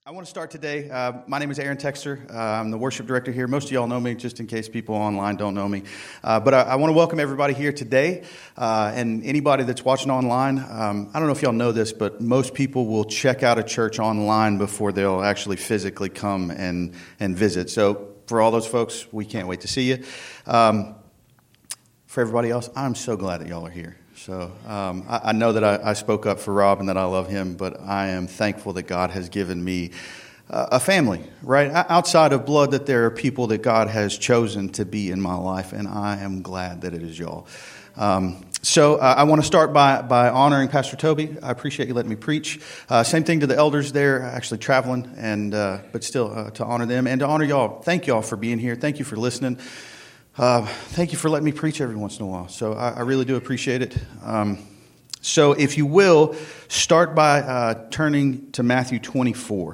I want to start today. My name is Aaron Texter. I'm the worship director here. Most of y'all know me, just in case people online don't know me. But I want to welcome everybody here today, and anybody that's watching online. I don't know if y'all know this, but most people will check out a church online before they'll actually physically come and visit. So for all those folks, we can't wait to see you. For everybody else, I'm so glad that y'all are here. So I know that I spoke up for Rob and that I love him, but I am thankful that God has given me a family, right? Outside of blood, that there are people that God has chosen to be in my life, and I am glad that it is y'all. So I want to start by honoring Pastor Toby. I appreciate you letting me preach. Same thing to the elders there, actually traveling, but still to honor them and to honor y'all. Thank y'all for being here. Thank you for listening. Thank you for letting me preach every once in a while. So I really do appreciate it. So if you will, start by turning to Matthew 24.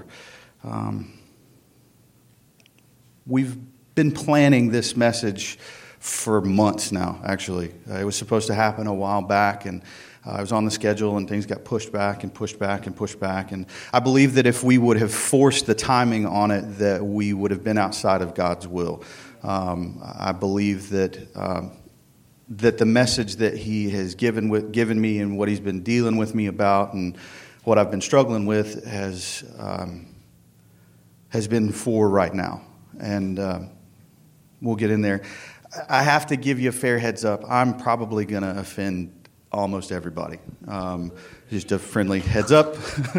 We've been planning this message for months now, actually. It was supposed to happen a while back, and I was on the schedule, and things got pushed back and pushed back and pushed back. And I believe that if we would have forced the timing on it, that we would have been outside of God's will. I believe that the message that He has given me and what He's been dealing with me about and what I've been struggling with has been for right now. And we'll get in there. I have to give you a fair heads up. I'm probably going to offend almost everybody. Just a friendly heads up.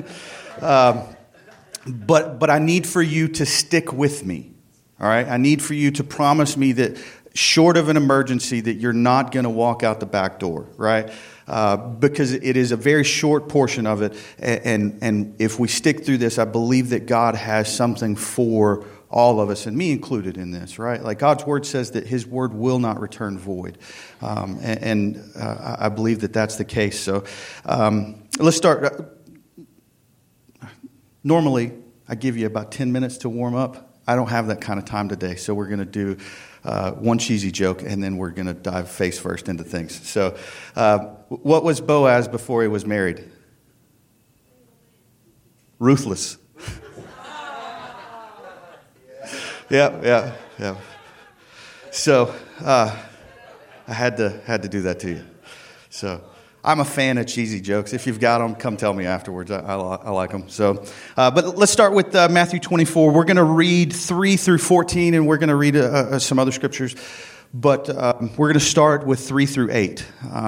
But I need for you to stick with me. All right, I need for you to promise me that short of an emergency that you're not going to walk out the back door, right? Because it is a very short portion of it. And if we stick through this, I believe that God has something for all of us, and me included in this, right? Like God's word says that His word will not return void. I believe that that's the case. So let's start. Normally, I give you about 10 minutes to warm up. I don't have that kind of time today, so we're going to do one cheesy joke, and then we're going to dive face first into things. So what was Boaz before he was married? Ruthless. Yeah. So I had to do that to you. So I'm a fan of cheesy jokes. If you've got them, come tell me afterwards. I like them. So, but let's start with Matthew 24. We're going to read 3 through 14, and we're going to read some other scriptures. But we're going to start with 3 through 8.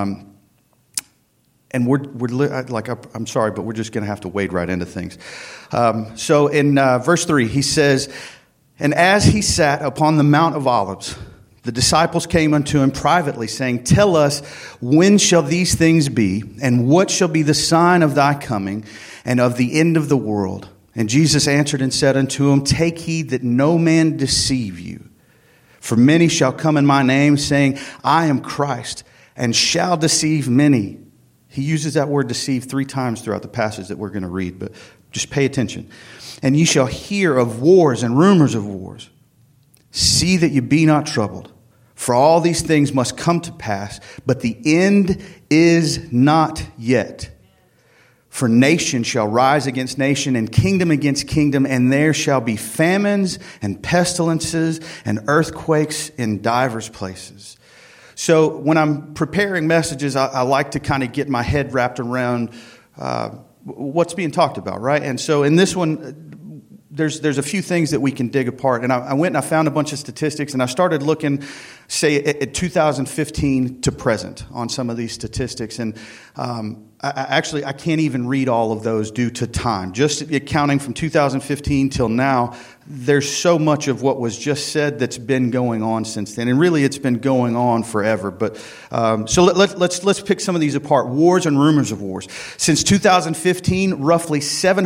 And I'm sorry, but we're just going to have to wade right into things. So in verse 3, he says, "And as he sat upon the Mount of Olives, the disciples came unto him privately, saying, Tell us, when shall these things be? And what shall be the sign of thy coming and of the end of the world? And Jesus answered and said unto them, Take heed that no man deceive you. For many shall come in my name, saying, I am Christ, and shall deceive many." He uses that word deceive 3 times throughout the passage that we're going to read, but just pay attention. "And ye shall hear of wars and rumors of wars. See that you be not troubled, for all these things must come to pass, but the end is not yet. For nation shall rise against nation, and kingdom against kingdom, and there shall be famines and pestilences and earthquakes in divers places." So when I'm preparing messages, I like to kind of get my head wrapped around what's being talked about, right? And so in this one, there's a few things that we can dig apart. And I went and I found a bunch of statistics, and I started looking, say, at 2015 to present on some of these statistics. And I can't even read all of those due to time. Just counting from 2015 till now, there's so much of what was just said that's been going on since then. And really, it's been going on forever. But so let's pick some of these apart. Wars and rumors of wars. Since 2015, roughly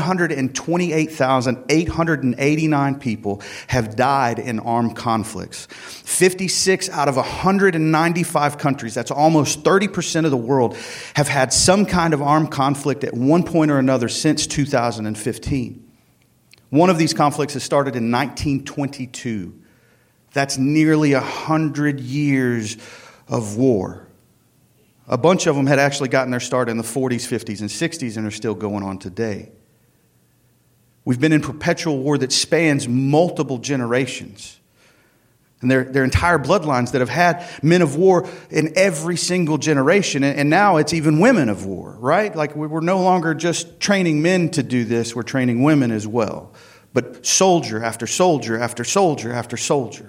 728,889 people have died in armed conflicts. 56 out of 195 countries, that's almost 30% of the world, have had some kind of armed conflict at one point or another since 2015. One of these conflicts has started in 1922. That's nearly 100 years of war. A bunch of them had actually gotten their start in the 40s, 50s, and 60s and are still going on today. We've been in perpetual war that spans multiple generations. And their entire bloodlines that have had men of war in every single generation. And now it's even women of war, right? Like we're no longer just training men to do this, we're training women as well. But soldier after soldier after soldier after soldier.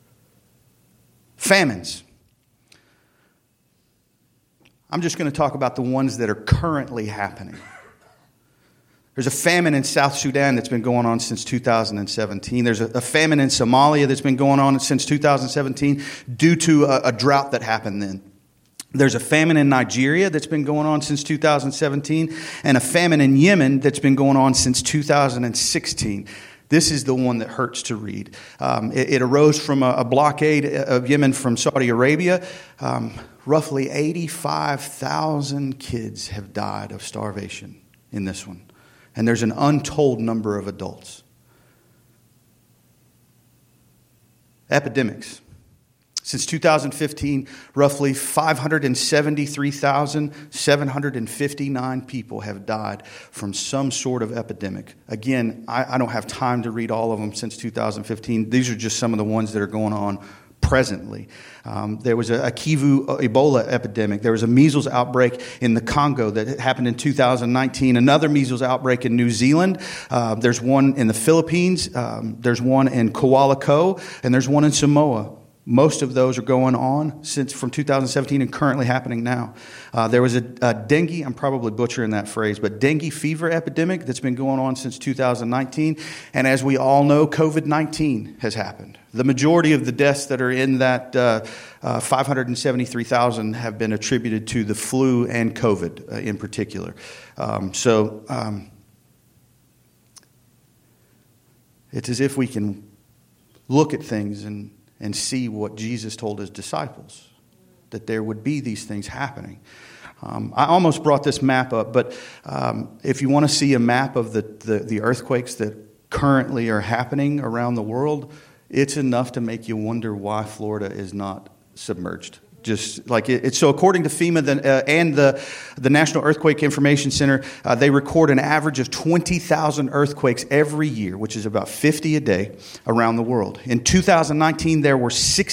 Famines. I'm just going to talk about the ones that are currently happening. There's a famine in South Sudan that's been going on since 2017. There's a famine in Somalia that's been going on since 2017 due to a drought that happened then. There's a famine in Nigeria that's been going on since 2017, and a famine in Yemen that's been going on since 2016. This is the one that hurts to read. It arose from a blockade of Yemen from Saudi Arabia. Roughly 85,000 kids have died of starvation in this one. And there's an untold number of adults. Epidemics. Since 2015, roughly 573,759 people have died from some sort of epidemic. Again, I don't have time to read all of them since 2015. These are just some of the ones that are going on presently. There was a Kivu Ebola epidemic. There was a measles outbreak in the Congo that happened in 2019. Another measles outbreak in New Zealand. There's one in the Philippines. There's one in Kuala Lumpur, and there's one in Samoa. Most of those are going on from 2017 and currently happening now. There was a dengue, I'm probably butchering that phrase, but dengue fever epidemic that's been going on since 2019. And as we all know, COVID-19 has happened. The majority of the deaths that are in that 573,000 have been attributed to the flu and COVID in particular. It's as if we can look at things and see what Jesus told his disciples, that there would be these things happening. I almost brought this map up, but if you want to see a map of the earthquakes that currently are happening around the world, it's enough to make you wonder why Florida is not submerged. Just like it's so, according to FEMA and the National Earthquake Information Center, they record an average of 20,000 earthquakes every year, which is about 50 a day around the world. In 2019, there were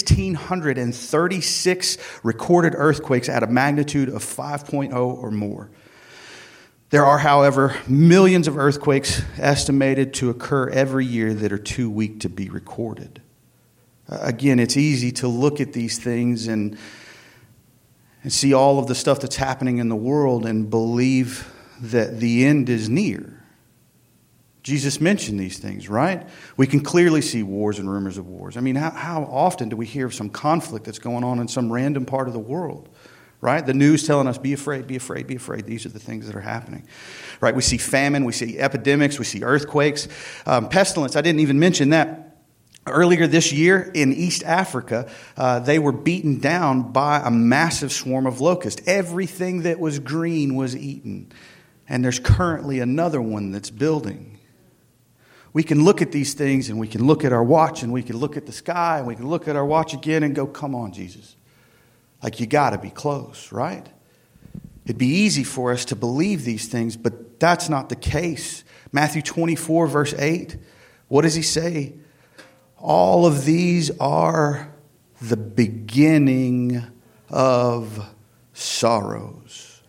1,636 recorded earthquakes at a magnitude of 5.0 or more. There are, however, millions of earthquakes estimated to occur every year that are too weak to be recorded. Again, it's easy to look at these things and see all of the stuff that's happening in the world and believe that the end is near. Jesus mentioned these things, right? We can clearly see wars and rumors of wars. I mean, how often do we hear of some conflict that's going on in some random part of the world? Right? The news telling us, be afraid, be afraid, be afraid. These are the things that are happening. Right? We see famine, we see epidemics, we see earthquakes. Pestilence, I didn't even mention that. Earlier this year in East Africa, they were beaten down by a massive swarm of locusts. Everything that was green was eaten. And there's currently another one that's building. We can look at these things and we can look at our watch and we can look at the sky and we can look at our watch again and go, come on, Jesus. Like, you got to be close, right? It'd be easy for us to believe these things, but that's not the case. Matthew 24, verse 8, what does he say? All of these are the beginning of sorrows.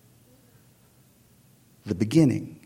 The beginning.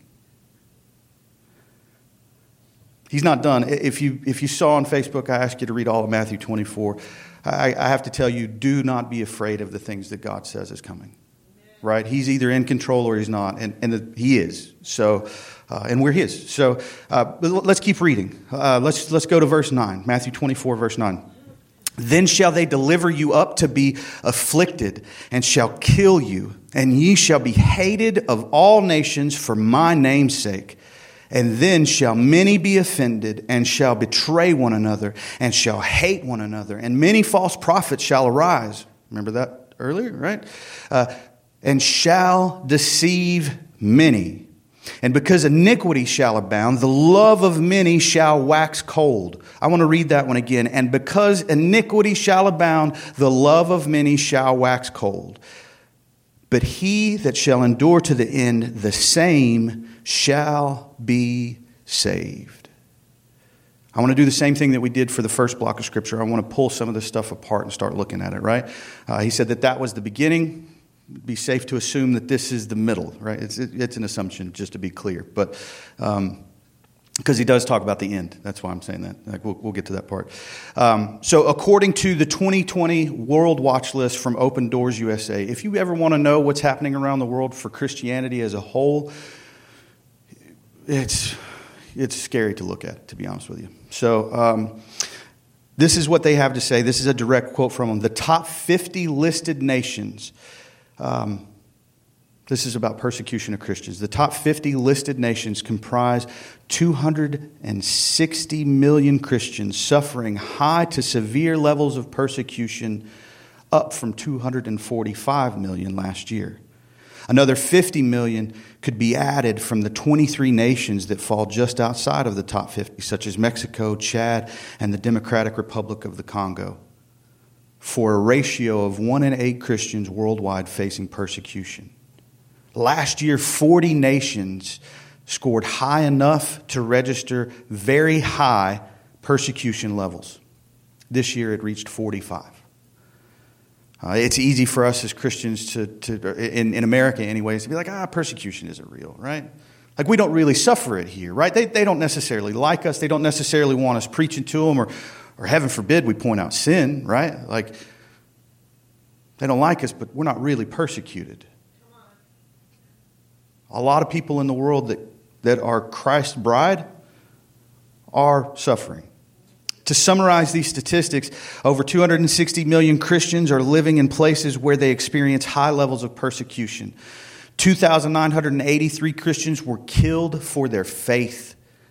He's not done. If you saw on Facebook, I asked you to read all of Matthew 24. I have to tell you, do not be afraid of the things that God says is coming. Right? He's either in control or he's not, and he is. So, and we're his. So, let's keep reading. Let's go to verse 9. Matthew 24, verse 9. Then shall they deliver you up to be afflicted, and shall kill you, and ye shall be hated of all nations for my name's sake. And then shall many be offended, and shall betray one another, and shall hate one another. And many false prophets shall arise. Remember that earlier, right? And shall deceive many. And because iniquity shall abound, the love of many shall wax cold. I want to read that one again. And because iniquity shall abound, the love of many shall wax cold. But he that shall endure to the end, the same shall be saved. I want to do the same thing that we did for the first block of Scripture. I want to pull some of this stuff apart and start looking at it, right? He said that was the beginning. It'd be safe to assume that this is the middle, right? It's an assumption, just to be clear. But because he does talk about the end. That's why I'm saying that. Like, we'll get to that part. So according to the 2020 World Watch List from Open Doors USA, if you ever want to know what's happening around the world for Christianity as a whole, it's scary to look at, to be honest with you. So this is what they have to say. This is a direct quote from them. The top 50 listed nations. This is about persecution of Christians. The top 50 listed nations comprise 260 million Christians suffering high to severe levels of persecution, up from 245 million last year. Another 50 million could be added from the 23 nations that fall just outside of the top 50, such as Mexico, Chad, and the Democratic Republic of the Congo, for a ratio of 1 in 8 Christians worldwide facing persecution. Last year, 40 nations scored high enough to register very high persecution levels. This year, it reached 45. It's easy for us as Christians to in America anyways, to be like, persecution isn't real, right? Like, we don't really suffer it here, right? They don't necessarily like us. They don't necessarily want us preaching to them, or heaven forbid we point out sin, right? Like, they don't like us, but we're not really persecuted. A lot of people in the world that are Christ's bride are suffering. To summarize these statistics, over 260 million Christians are living in places where they experience high levels of persecution. 2,983 Christians were killed for their faith.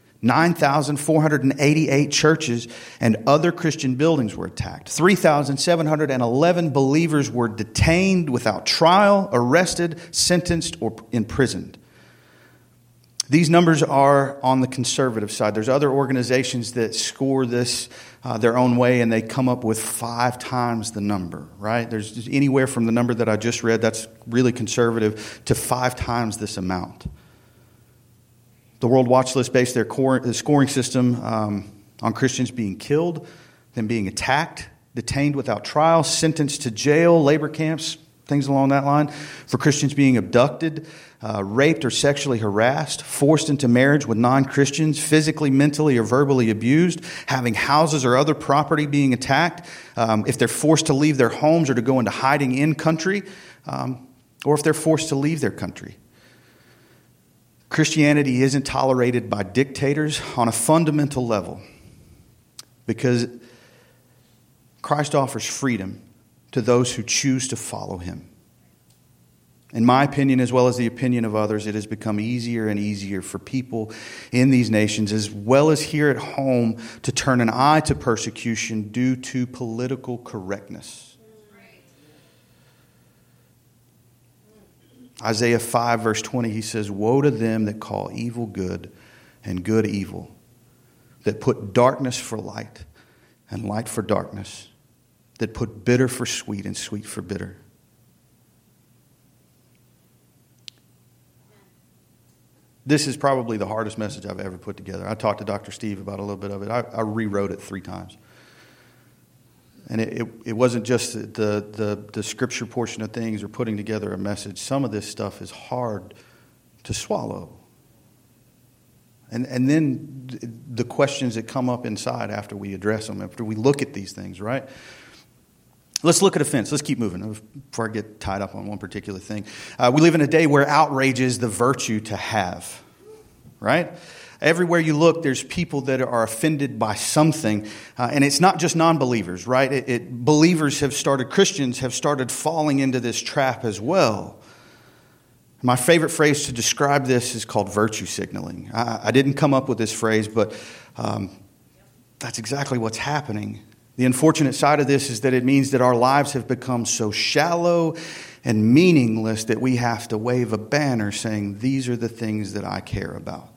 9,488 churches and other Christian buildings were attacked. 3,711 believers were detained without trial, arrested, sentenced, or imprisoned. These numbers are on the conservative side. There's other organizations that score this their own way, and they come up with 5 times the number, right? There's anywhere from the number that I just read, that's really conservative, to 5 times this amount. The World Watch List based their scoring system on Christians being killed, then being attacked, detained without trial, sentenced to jail, labor camps, things along that line, for Christians being abducted, raped or sexually harassed, forced into marriage with non-Christians, physically, mentally, or verbally abused, having houses or other property being attacked, if they're forced to leave their homes or to go into hiding in country, or if they're forced to leave their country. Christianity isn't tolerated by dictators on a fundamental level because Christ offers freedom to those who choose to follow him. In my opinion, as well as the opinion of others, it has become easier and easier for people in these nations, as well as here at home, to turn an eye to persecution due to political correctness. Isaiah 5, verse 20, he says, "Woe to them that call evil good and good evil, that put darkness for light and light for darkness, that put bitter for sweet and sweet for bitter." This is probably the hardest message I've ever put together. I talked to Dr. Steve about a little bit of it. I rewrote it 3 times. And it wasn't just the scripture portion of things or putting together a message. Some of this stuff is hard to swallow. And then the questions that come up inside after we address them, after we look at these things, right? Let's look at offense. Let's keep moving before I get tied up on one particular thing. We live in a day where outrage is the virtue to have, right? Everywhere you look, there's people that are offended by something. And it's not just non-believers, right? Believers have started, Christians have started falling into this trap as well. My favorite phrase to describe this is called virtue signaling. I didn't come up with this phrase, but that's exactly what's happening. The unfortunate side of this is that it means that our lives have become so shallow and meaningless that we have to wave a banner saying, "These are the things that I care about."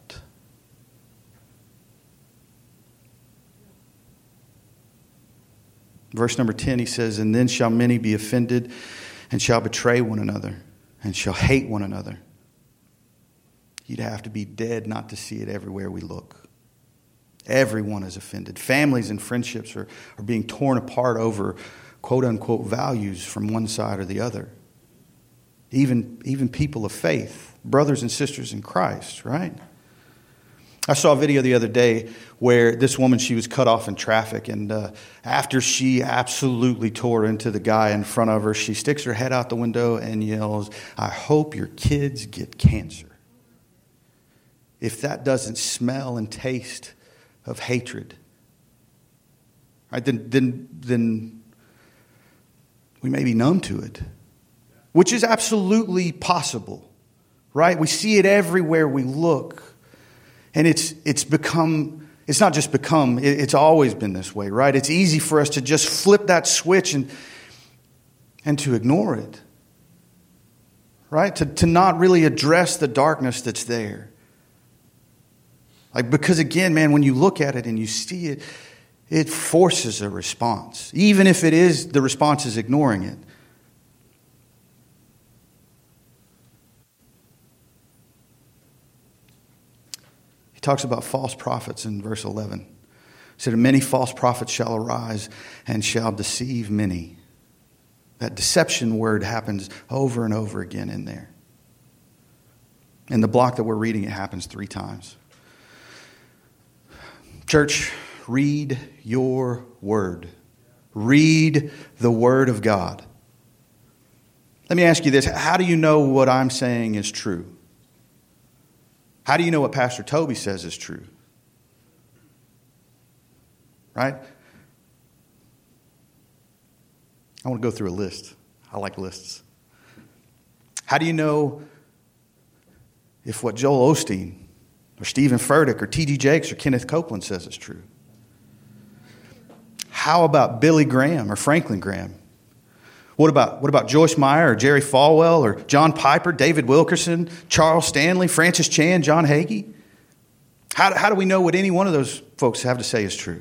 Verse number 10, he says, "And then shall many be offended and shall betray one another and shall hate one another." you'd have to be dead not to see it everywhere we look. Everyone is offended. Families and friendships are being torn apart over quote-unquote values from one side or the other. Even people of faith, brothers and sisters in Christ, right? I saw a video the other day where this woman, she was cut off in traffic, and after she absolutely tore into the guy in front of her, she sticks her head out the window and yells, "I hope your kids get cancer." If that doesn't smell and taste of hatred, right, then we may be numb to it, which is absolutely possible, right? We see it everywhere we look, and it's not just become, it's always been this way, right? It's easy for us to just flip that switch and to ignore it, right? To not really address the darkness that's there. Like, because again, man, when you look at it and you see it, it forces a response, even if the response is ignoring it. He talks about false prophets in verse 11. He said, "Many false prophets shall arise and shall deceive many." That deception word happens over and over again in there. In the block that we're reading, it happens 3 times. Church, read your word. Read the word of God. Let me ask you this. How do you know what I'm saying is true? How do you know what Pastor Toby says is true? Right? I want to go through a list. I like lists. How do you know if what Joel Osteen or Stephen Furtick or T.D. Jakes or Kenneth Copeland says is true? How about Billy Graham or Franklin Graham? What about Joyce Meyer or Jerry Falwell or John Piper, David Wilkerson, Charles Stanley, Francis Chan, John Hagee? How do we know what any one of those folks have to say is true?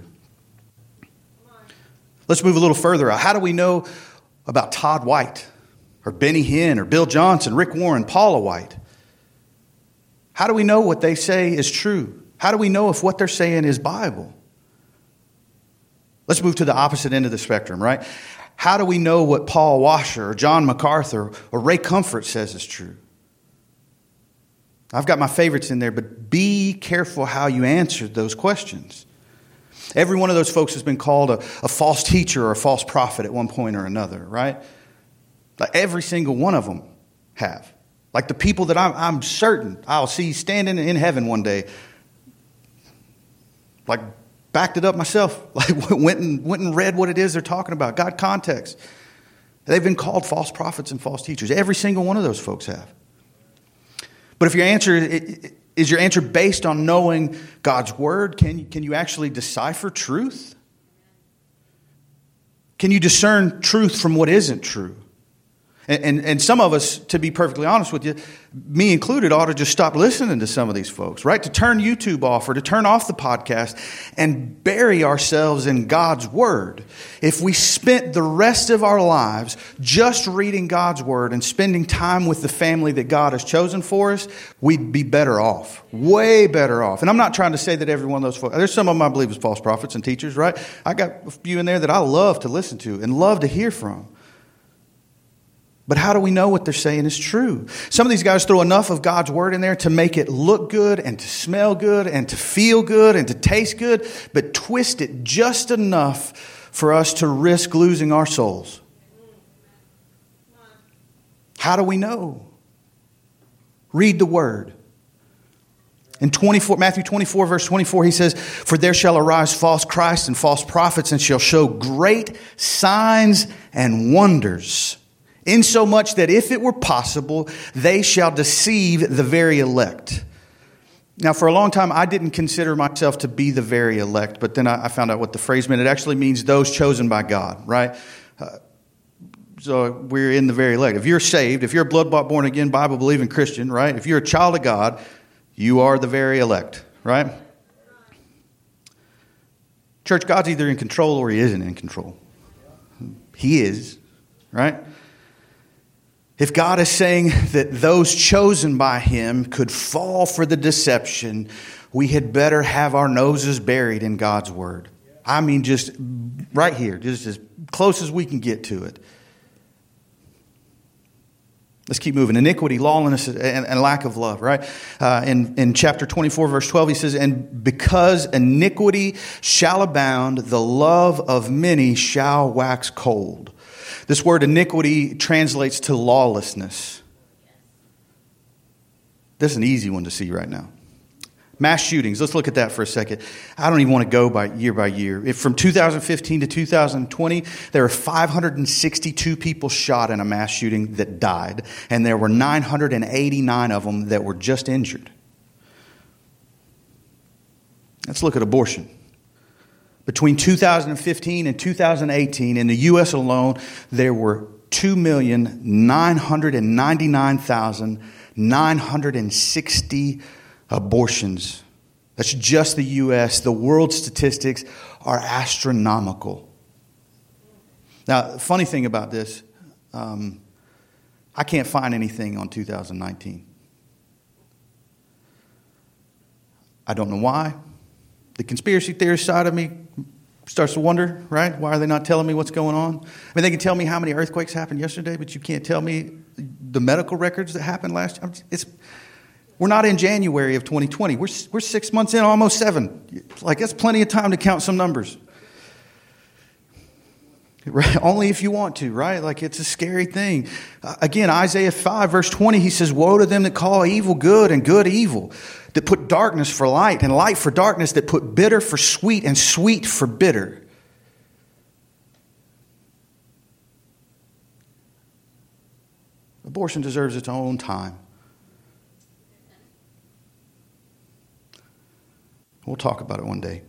Let's move a little further out. How do we know about Todd White or Benny Hinn or Bill Johnson, Rick Warren, Paula White? How do we know what they say is true? How do we know if what they're saying is Bible? Let's move to the opposite end of the spectrum, right? How do we know what Paul Washer or John MacArthur or Ray Comfort says is true? I've got my favorites in there, but be careful how you answer those questions. Every one of those folks has been called a false teacher or a false prophet at one point or another, right? Like every single one of them have. Like the people that I'm certain I'll see standing in heaven one day, like backed it up myself, like went and read what it is they're talking about, got context. They've been called false prophets and false teachers. Every single one of those folks have. But if your answer is your answer based on knowing God's word, can you actually decipher truth? Can you discern truth from what isn't true? And some of us, to be perfectly honest with you, me included, ought to just stop listening to some of these folks, right? To turn YouTube off or to turn off the podcast and bury ourselves in God's word. If we spent the rest of our lives just reading God's word and spending time with the family that God has chosen for us, we'd be better off, way better off. And I'm not trying to say that every one of those folks, there's some of them I believe is false prophets and teachers, right? I got a few in there that I love to listen to and love to hear from. But how do we know what they're saying is true? Some of these guys throw enough of God's word in there to make it look good and to smell good and to feel good and to taste good, but twist it just enough for us to risk losing our souls. How do we know? Read the word. In Matthew 24, verse 24, he says, "For there shall arise false Christs and false prophets, and shall show great signs and wonders, insomuch that if it were possible, they shall deceive the very elect." Now, for a long time, I didn't consider myself to be the very elect, but then I found out what the phrase meant. It actually means those chosen by God, right? So we're in the very elect. If you're saved, if you're a blood-bought, born-again, Bible-believing Christian, right? If you're a child of God, you are the very elect, right? Church, God's either in control or he isn't in control. He is, right? If God is saying that those chosen by him could fall for the deception, we had better have our noses buried in God's word. I mean, just right here, just as close as we can get to it. Let's keep moving. Iniquity, lawlessness, and lack of love, right? In chapter 24, verse 12, he says, and because iniquity shall abound, the love of many shall wax cold. This word iniquity translates to lawlessness. This is an easy one to see right now. Mass shootings. Let's look at that for a second. I don't even want to go by year. If from 2015 to 2020, there were 562 people shot in a mass shooting that died, and there were 989 of them that were just injured. Let's look at abortion. Between 2015 and 2018, in the U.S. alone, there were 2,999,960 abortions. That's just the U.S. The world statistics are astronomical. Now, the funny thing about this, I can't find anything on 2019. I don't know why. The conspiracy theorist side of me starts to wonder, right? Why are they not telling me what's going on? I mean, they can tell me how many earthquakes happened yesterday, but you can't tell me the medical records that happened last year. We're not in January of 2020. We're 6 months in, almost 7. Like, that's plenty of time to count some numbers. Right? Only if you want to, right? Like, it's a scary thing. Again, Isaiah 5, verse 20, he says, woe to them that call evil good and good evil, that put darkness for light and light for darkness, that put bitter for sweet and sweet for bitter. Abortion deserves its own time. We'll talk about it one day.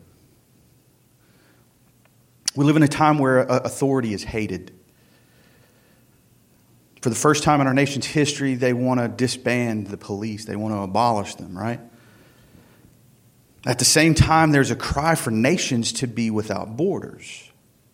We live in a time where authority is hated. For the first time in our nation's history, they want to disband the police. They want to abolish them, right? At the same time, there's a cry for nations to be without borders.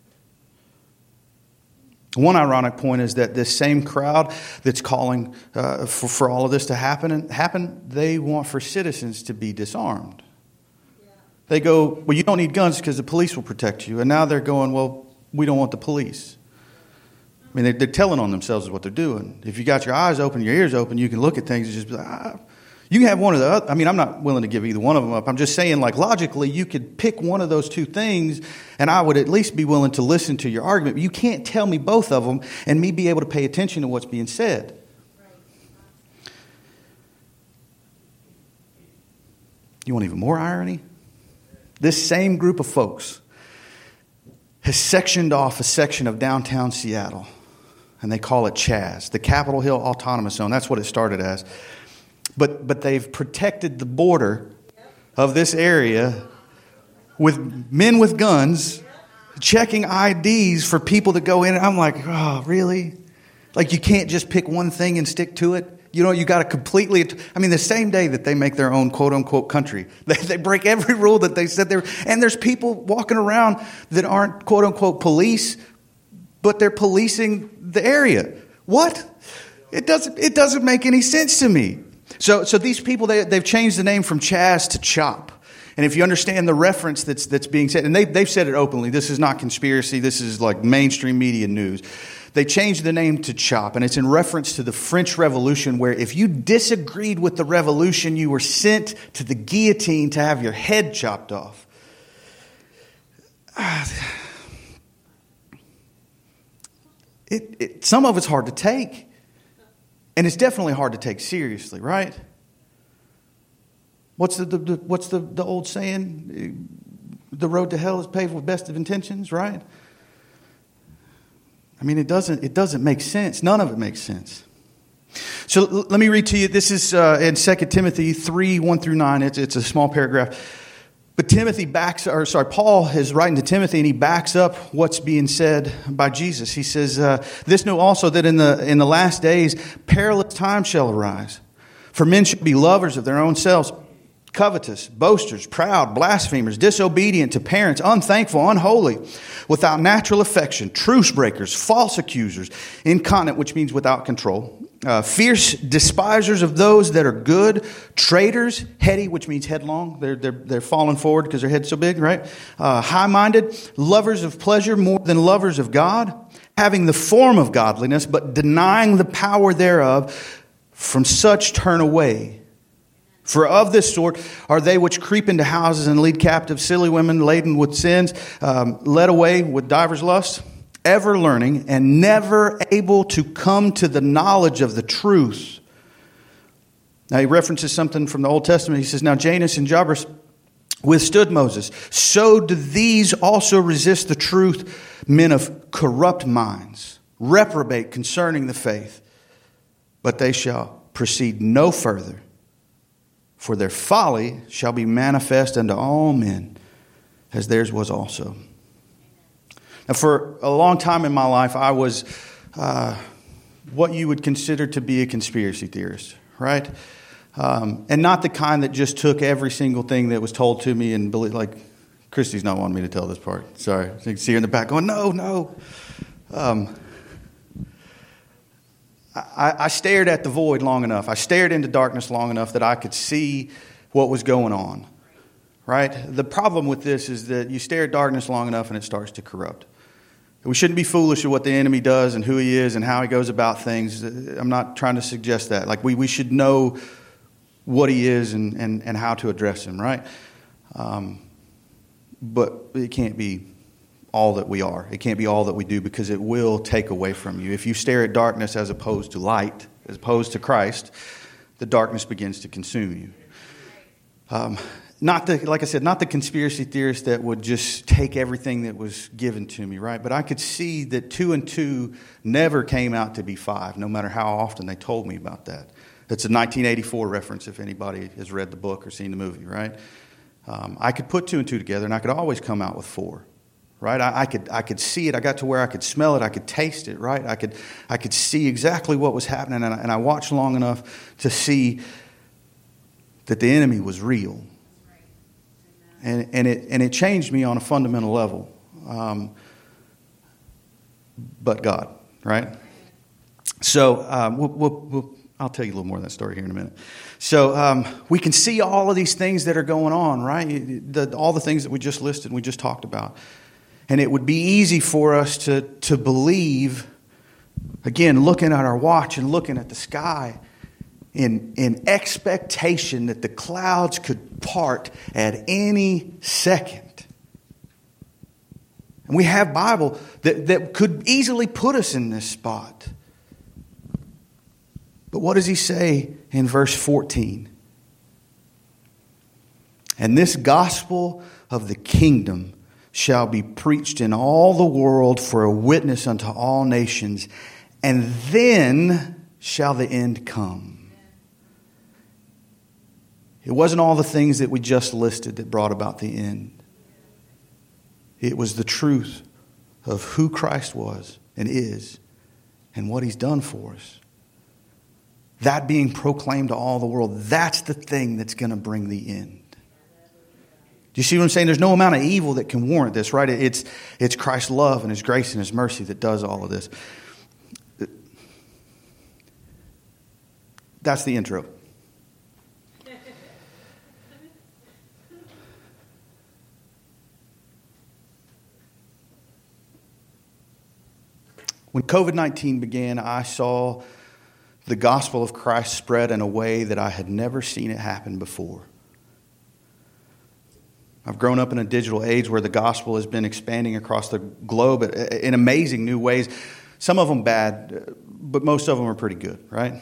One ironic point is that this same crowd that's calling for all of this to happen, they want for citizens to be disarmed. They go, well, you don't need guns because the police will protect you. And now they're going, well, we don't want the police. I mean, they're telling on themselves is what they're doing. If you got your eyes open, your ears open, you can look at things and just be like, you can have one of the other. I mean, I'm not willing to give either one of them up. I'm just saying, like, logically, you could pick one of those two things, and I would at least be willing to listen to your argument. But you can't tell me both of them and me be able to pay attention to what's being said. You want even more irony? This same group of folks has sectioned off a section of downtown Seattle, and they call it Chaz, the Capitol Hill Autonomous Zone. That's what it started as. But they've protected the border of this area with men with guns checking IDs for people to go in. And I'm like, oh, really? Like, you can't just pick one thing and stick to it? You know, you got to completely, I mean, the same day that they make their own quote-unquote country, they break every rule that they said there. And there's people walking around that aren't quote-unquote police, but they're policing the area. What? It doesn't make any sense to me. So these people, they've changed the name from Chaz to CHOP. And if you understand the reference that's being said, and they've said it openly, this is not conspiracy, this is like mainstream media news. They changed the name to CHOP, and it's in reference to the French Revolution, where if you disagreed with the revolution, you were sent to the guillotine to have your head chopped off. Some of it's hard to take, and it's definitely hard to take seriously, right? What's the old saying? The road to hell is paved with best of intentions, right? I mean, it doesn't make sense. None of it makes sense. So let me read to you. This is in 2 Timothy 3, 1 through 9. It's a small paragraph. But Paul is writing to Timothy, and he backs up what's being said by Jesus. He says, this know also that in the last days perilous times shall arise. For men shall be lovers of their own selves, covetous, boasters, proud, blasphemers, disobedient to parents, unthankful, unholy, without natural affection, truce breakers, false accusers, incontinent, which means without control, fierce despisers of those that are good, traitors, heady, which means headlong. They're falling forward because their head's so big, right? High-minded, lovers of pleasure more than lovers of God, having the form of godliness, but denying the power thereof. From such turn away. For of this sort are they which creep into houses and lead captive silly women laden with sins, led away with divers lusts, ever learning and never able to come to the knowledge of the truth. Now he references something from the Old Testament. He says, now Jannes and Jambres withstood Moses. So do these also resist the truth, men of corrupt minds, reprobate concerning the faith. But they shall proceed no further. For their folly shall be manifest unto all men, as theirs was also. Now, for a long time in my life, I was what you would consider to be a conspiracy theorist, right? And not the kind that just took every single thing that was told to me and believed. Like, Christy's not wanting me to tell this part. Sorry. You can see her in the back going, no. I stared at the void long enough. I stared into darkness long enough that I could see what was going on, right? The problem with this is that you stare at darkness long enough and it starts to corrupt. We shouldn't be foolish at what the enemy does and who he is and how he goes about things. I'm not trying to suggest that. Like we should know what he is and how to address him, right? But it can't be all that we are. It can't be all that we do because it will take away from you. If you stare at darkness as opposed to light, as opposed to Christ, the darkness begins to consume you. Like I said, not the conspiracy theorist that would just take everything that was given to me, right? But I could see that 2 and 2 never came out to be 5, no matter how often they told me about that. That's a 1984 reference if anybody has read the book or seen the movie, right? I could put 2 and 2 together and I could always come out with 4. Right, I could see it. I got to where I could smell it. I could taste it. Right, I could see exactly what was happening, and I watched long enough to see that the enemy was real, and it changed me on a fundamental level. But God, right? So I'll tell you a little more of that story here in a minute. So we can see all of these things that are going on, right? All the things that we just listed, we just talked about. And it would be easy for us to believe, again, looking at our watch and looking at the sky in expectation that the clouds could part at any second. And we have Bible that could easily put us in this spot. But what does he say in verse 14? And this gospel of the kingdom shall be preached in all the world for a witness unto all nations, and then shall the end come. It wasn't all the things that we just listed that brought about the end. It was the truth of who Christ was and is and what he's done for us. That being proclaimed to all the world, that's the thing that's going to bring the end. Do you see what I'm saying? There's no amount of evil that can warrant this, right? It's Christ's love and his grace and his mercy that does all of this. That's the intro. When COVID-19 began, I saw the gospel of Christ spread in a way that I had never seen it happen before. I've grown up in a digital age where the gospel has been expanding across the globe in amazing new ways. Some of them bad, but most of them are pretty good, right?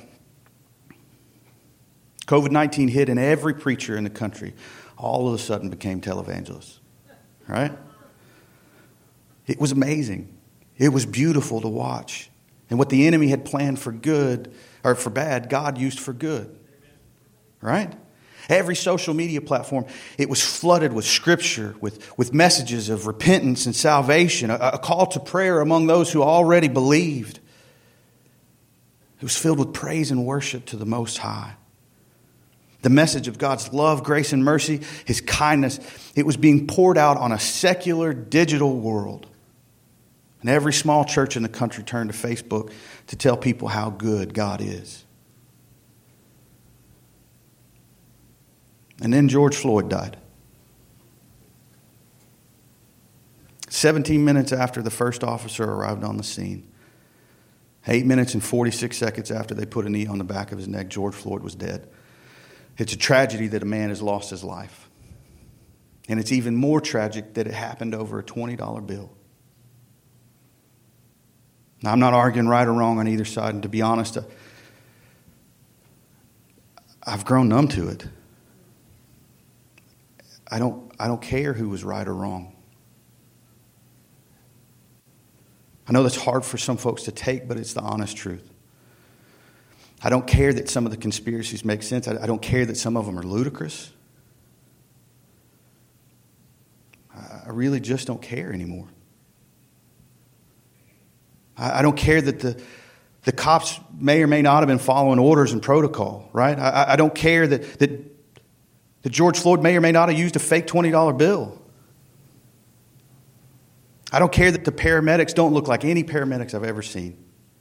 COVID-19 hit and every preacher in the country all of a sudden became televangelists, right? It was amazing. It was beautiful to watch. And what the enemy had planned for good or for bad, God used for good, right? Every social media platform, it was flooded with scripture, with messages of repentance and salvation, a call to prayer among those who already believed. It was filled with praise and worship to the Most High. The message of God's love, grace, and mercy, his kindness, it was being poured out on a secular digital world. And every small church in the country turned to Facebook to tell people how good God is. And then George Floyd died. 17 minutes after the first officer arrived on the scene, 8 minutes and 46 seconds after they put a knee on the back of his neck, George Floyd was dead. It's a tragedy that a man has lost his life. And it's even more tragic that it happened over a $20 bill. Now, I'm not arguing right or wrong on either side, and to be honest, I've grown numb to it. I don't care who was right or wrong. I know that's hard for some folks to take, but it's the honest truth. I don't care that some of the conspiracies make sense. I don't care that some of them are ludicrous. I really just don't care anymore. I don't care that the cops may or may not have been following orders and protocol, right? I don't care that George Floyd may or may not have used a fake $20 bill. I don't care that the paramedics don't look like any paramedics I've ever seen.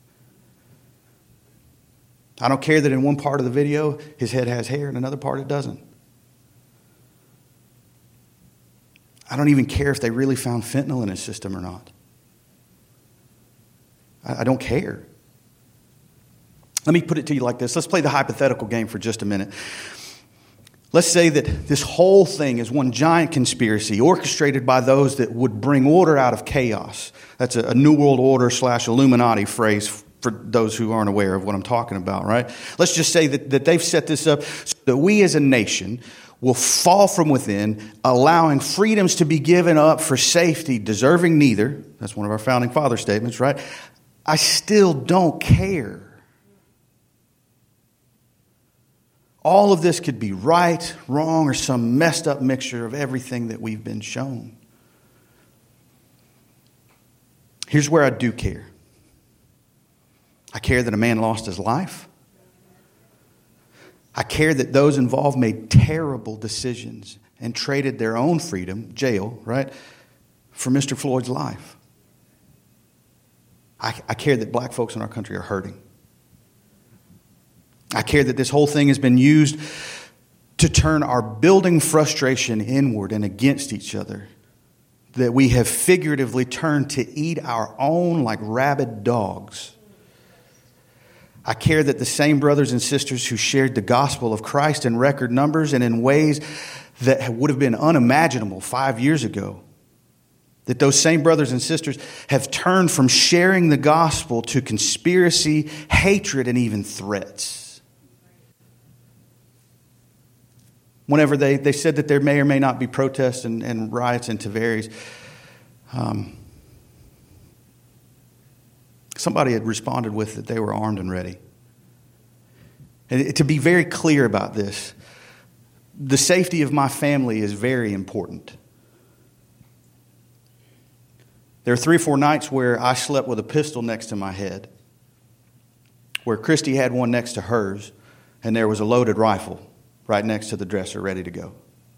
I don't care that in one part of the video his head has hair and another part it doesn't. I don't even care if they really found fentanyl in his system or not. I don't care. Let me put it to you like this. Let's play the hypothetical game for just a minute. Let's say that this whole thing is one giant conspiracy orchestrated by those that would bring order out of chaos. That's a New World Order / Illuminati phrase for those who aren't aware of what I'm talking about, right? Let's just say that they've set this up so that we as a nation will fall from within, allowing freedoms to be given up for safety, deserving neither. That's one of our founding father statements, right? I still don't care. All of this could be right, wrong, or some messed up mixture of everything that we've been shown. Here's where I do care. I care that a man lost his life. I care that those involved made terrible decisions and traded their own freedom, jail, right, for Mr. Floyd's life. I care that black folks in our country are hurting. I care that this whole thing has been used to turn our building frustration inward and against each other. That we have figuratively turned to eat our own like rabid dogs. I care that the same brothers and sisters who shared the gospel of Christ in record numbers and in ways that would have been unimaginable 5 years ago, that those same brothers and sisters have turned from sharing the gospel to conspiracy, hatred, and even threats. Whenever they said that there may or may not be protests and riots in Tavares, somebody had responded with that they were armed and ready. And to be very clear about this, the safety of my family is very important. There are 3 or 4 nights where I slept with a pistol next to my head, where Christy had one next to hers, and there was a loaded rifle right next to the dresser ready to go.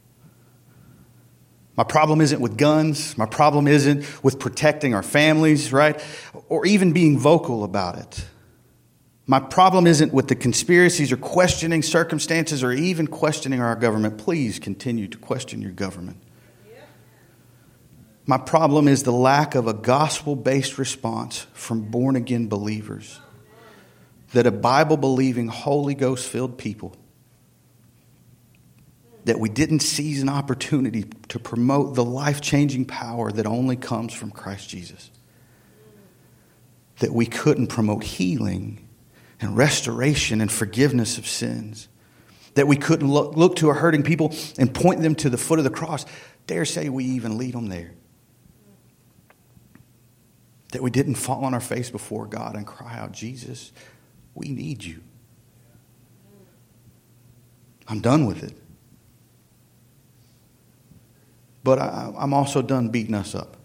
My problem isn't with guns. My problem isn't with protecting our families, right? Or even being vocal about it. My problem isn't with the conspiracies or questioning circumstances or even questioning our government. Please continue to question your government. My problem is the lack of a gospel-based response from born-again believers. That a Bible-believing, Holy Ghost-filled people, that we didn't seize an opportunity to promote the life-changing power that only comes from Christ Jesus. That we couldn't promote healing and restoration and forgiveness of sins. That we couldn't look to a hurting people and point them to the foot of the cross. Dare say we even lead them there. That we didn't fall on our face before God and cry out, Jesus, we need you. I'm done with it. But I'm also done beating us up.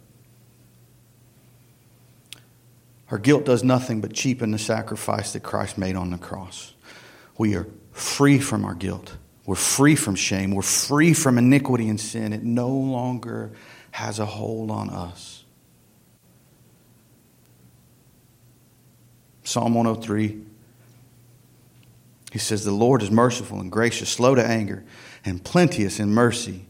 Our guilt does nothing but cheapen the sacrifice that Christ made on the cross. We are free from our guilt. We're free from shame. We're free from iniquity and sin. It no longer has a hold on us. Psalm 103. He says, the Lord is merciful and gracious, slow to anger, and plenteous in mercy.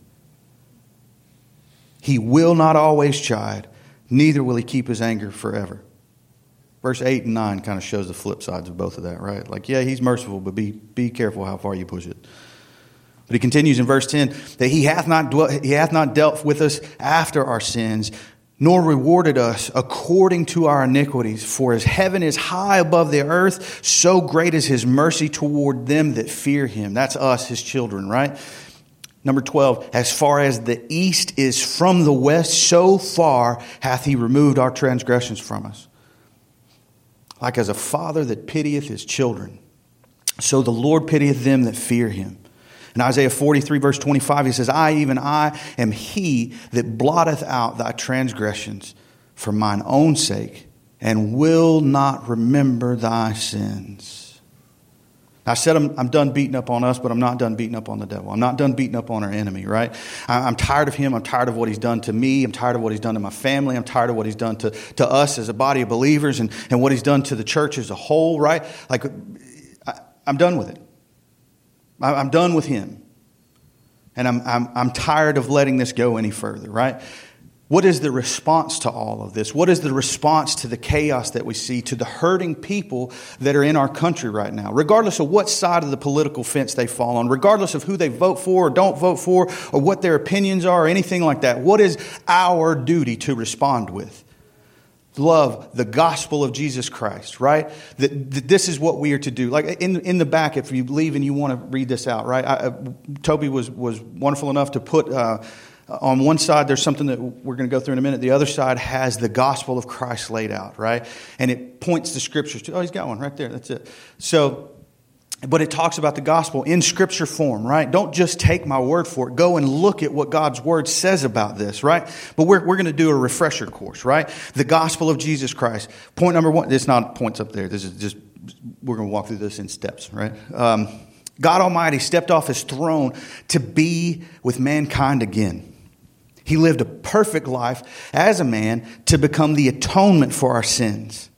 He will not always chide, neither will he keep his anger forever. Verse 8 and 9 kind of shows the flip sides of both of that, right? Like, yeah, he's merciful, but be careful how far you push it. But he continues in verse 10 that he hath not dealt with us after our sins, nor rewarded us according to our iniquities. For as heaven is high above the earth, so great is his mercy toward them that fear him. That's us, his children, right? Number 12, as far as the east is from the west, so far hath he removed our transgressions from us. Like as a father that pitieth his children, so the Lord pitieth them that fear him. In Isaiah 43, verse 25, he says, I, even I, am he that blotteth out thy transgressions for mine own sake, and will not remember thy sins. I said I'm done beating up on us, but I'm not done beating up on the devil. I'm not done beating up on our enemy, right? I'm tired of him. I'm tired of what he's done to me. I'm tired of what he's done to my family. I'm tired of what he's done to us as a body of believers and what he's done to the church as a whole, right? Like, I'm done with it. I'm done with him. And I'm tired of letting this go any further, right? What is the response to all of this? What is the response to the chaos that we see, to the hurting people that are in our country right now? Regardless of what side of the political fence they fall on, regardless of who they vote for or don't vote for, or what their opinions are, or anything like that, what is our duty to respond with? Love the gospel of Jesus Christ, right? That this is what we are to do. Like in the back, if you leave and you want to read this out, right? Toby was wonderful enough to put on one side, there's something that we're going to go through in a minute. The other side has the gospel of Christ laid out, right? And it points the scriptures to, he's got one right there. That's it. So, but it talks about the gospel in scripture form, right? Don't just take my word for it. Go and look at what God's word says about this, right? But we're going to do a refresher course, right? The gospel of Jesus Christ. Point number one. It's not points up there. This is just, we're going to walk through this in steps, right? God Almighty stepped off his throne to be with mankind again. He lived a perfect life as a man to become the atonement for our sins.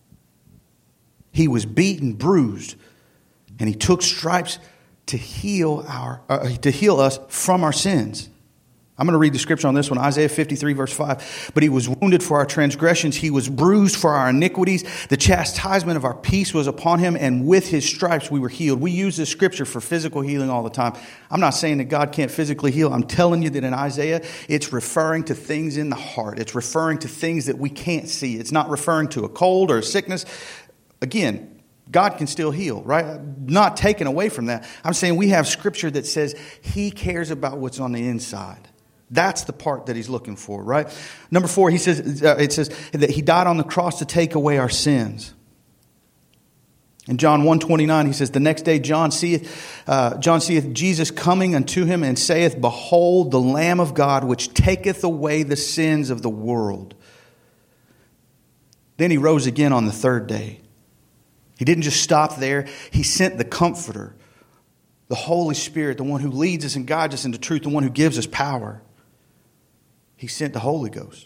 He was beaten, bruised, and he took stripes to heal us from our sins. I'm going to read the scripture on this one, Isaiah 53, verse 5. But he was wounded for our transgressions. He was bruised for our iniquities. The chastisement of our peace was upon him, and with his stripes we were healed. We use this scripture for physical healing all the time. I'm not saying that God can't physically heal. I'm telling you that in Isaiah, it's referring to things in the heart. It's referring to things that we can't see. It's not referring to a cold or a sickness. Again, God can still heal, right? Not taken away from that. I'm saying we have scripture that says he cares about what's on the inside. That's the part that he's looking for, right? Number 4, it says that he died on the cross to take away our sins. In John 1:29, he says, the next day John seeth Jesus coming unto him and saith, behold, the Lamb of God, which taketh away the sins of the world. Then he rose again on the third day. He didn't just stop there. He sent the Comforter, the Holy Spirit, the one who leads us and guides us into truth, the one who gives us power. He sent the Holy Ghost.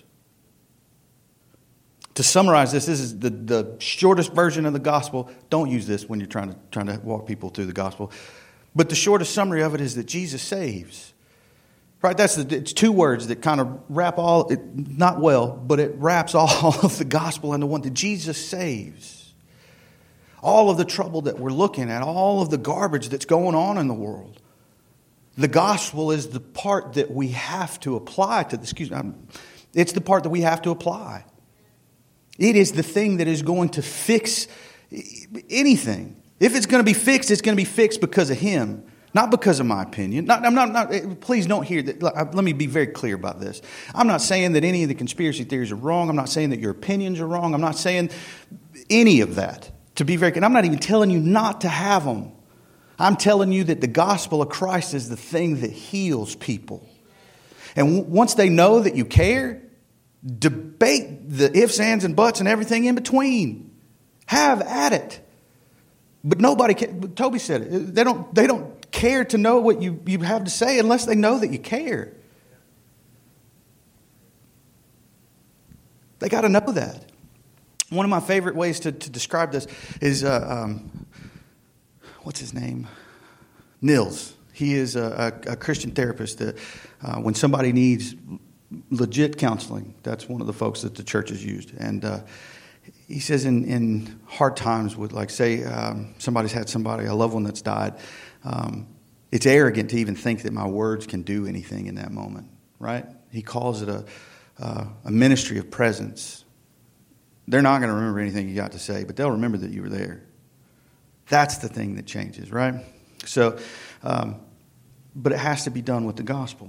To summarize this is the shortest version of the gospel. Don't use this when you're trying to walk people through the gospel. But the shortest summary of it is that Jesus saves. Right? It's 2 words that kind of wrap not well, but it wraps all of the gospel into one, that Jesus saves. All of the trouble that we're looking at, all of the garbage that's going on in the world. The gospel is the part that we have to apply to this. It's the part that we have to apply. It is the thing that is going to fix anything. If it's going to be fixed, it's going to be fixed because of him, not because of my opinion. Please don't hear that. Let me be very clear about this. I'm not saying that any of the conspiracy theories are wrong. I'm not saying that your opinions are wrong. I'm not saying any of that. To be very clear, I'm not even telling you not to have them. I'm telling you that the gospel of Christ is the thing that heals people. And once they know that you care, debate the ifs, ands, and buts and everything in between. Have at it. But Toby said it. They don't care to know what you have to say unless they know that you care. They got to know that. One of my favorite ways to describe this is, what's his name? Nils. He is a Christian therapist that when somebody needs legit counseling, that's one of the folks that the church has used. And he says in hard times with, like, say, somebody's had a loved one that's died, it's arrogant to even think that my words can do anything in that moment, right? He calls it a ministry of presence. They're not going to remember anything you got to say, but they'll remember that you were there. That's the thing that changes, right? So, but it has to be done with the gospel.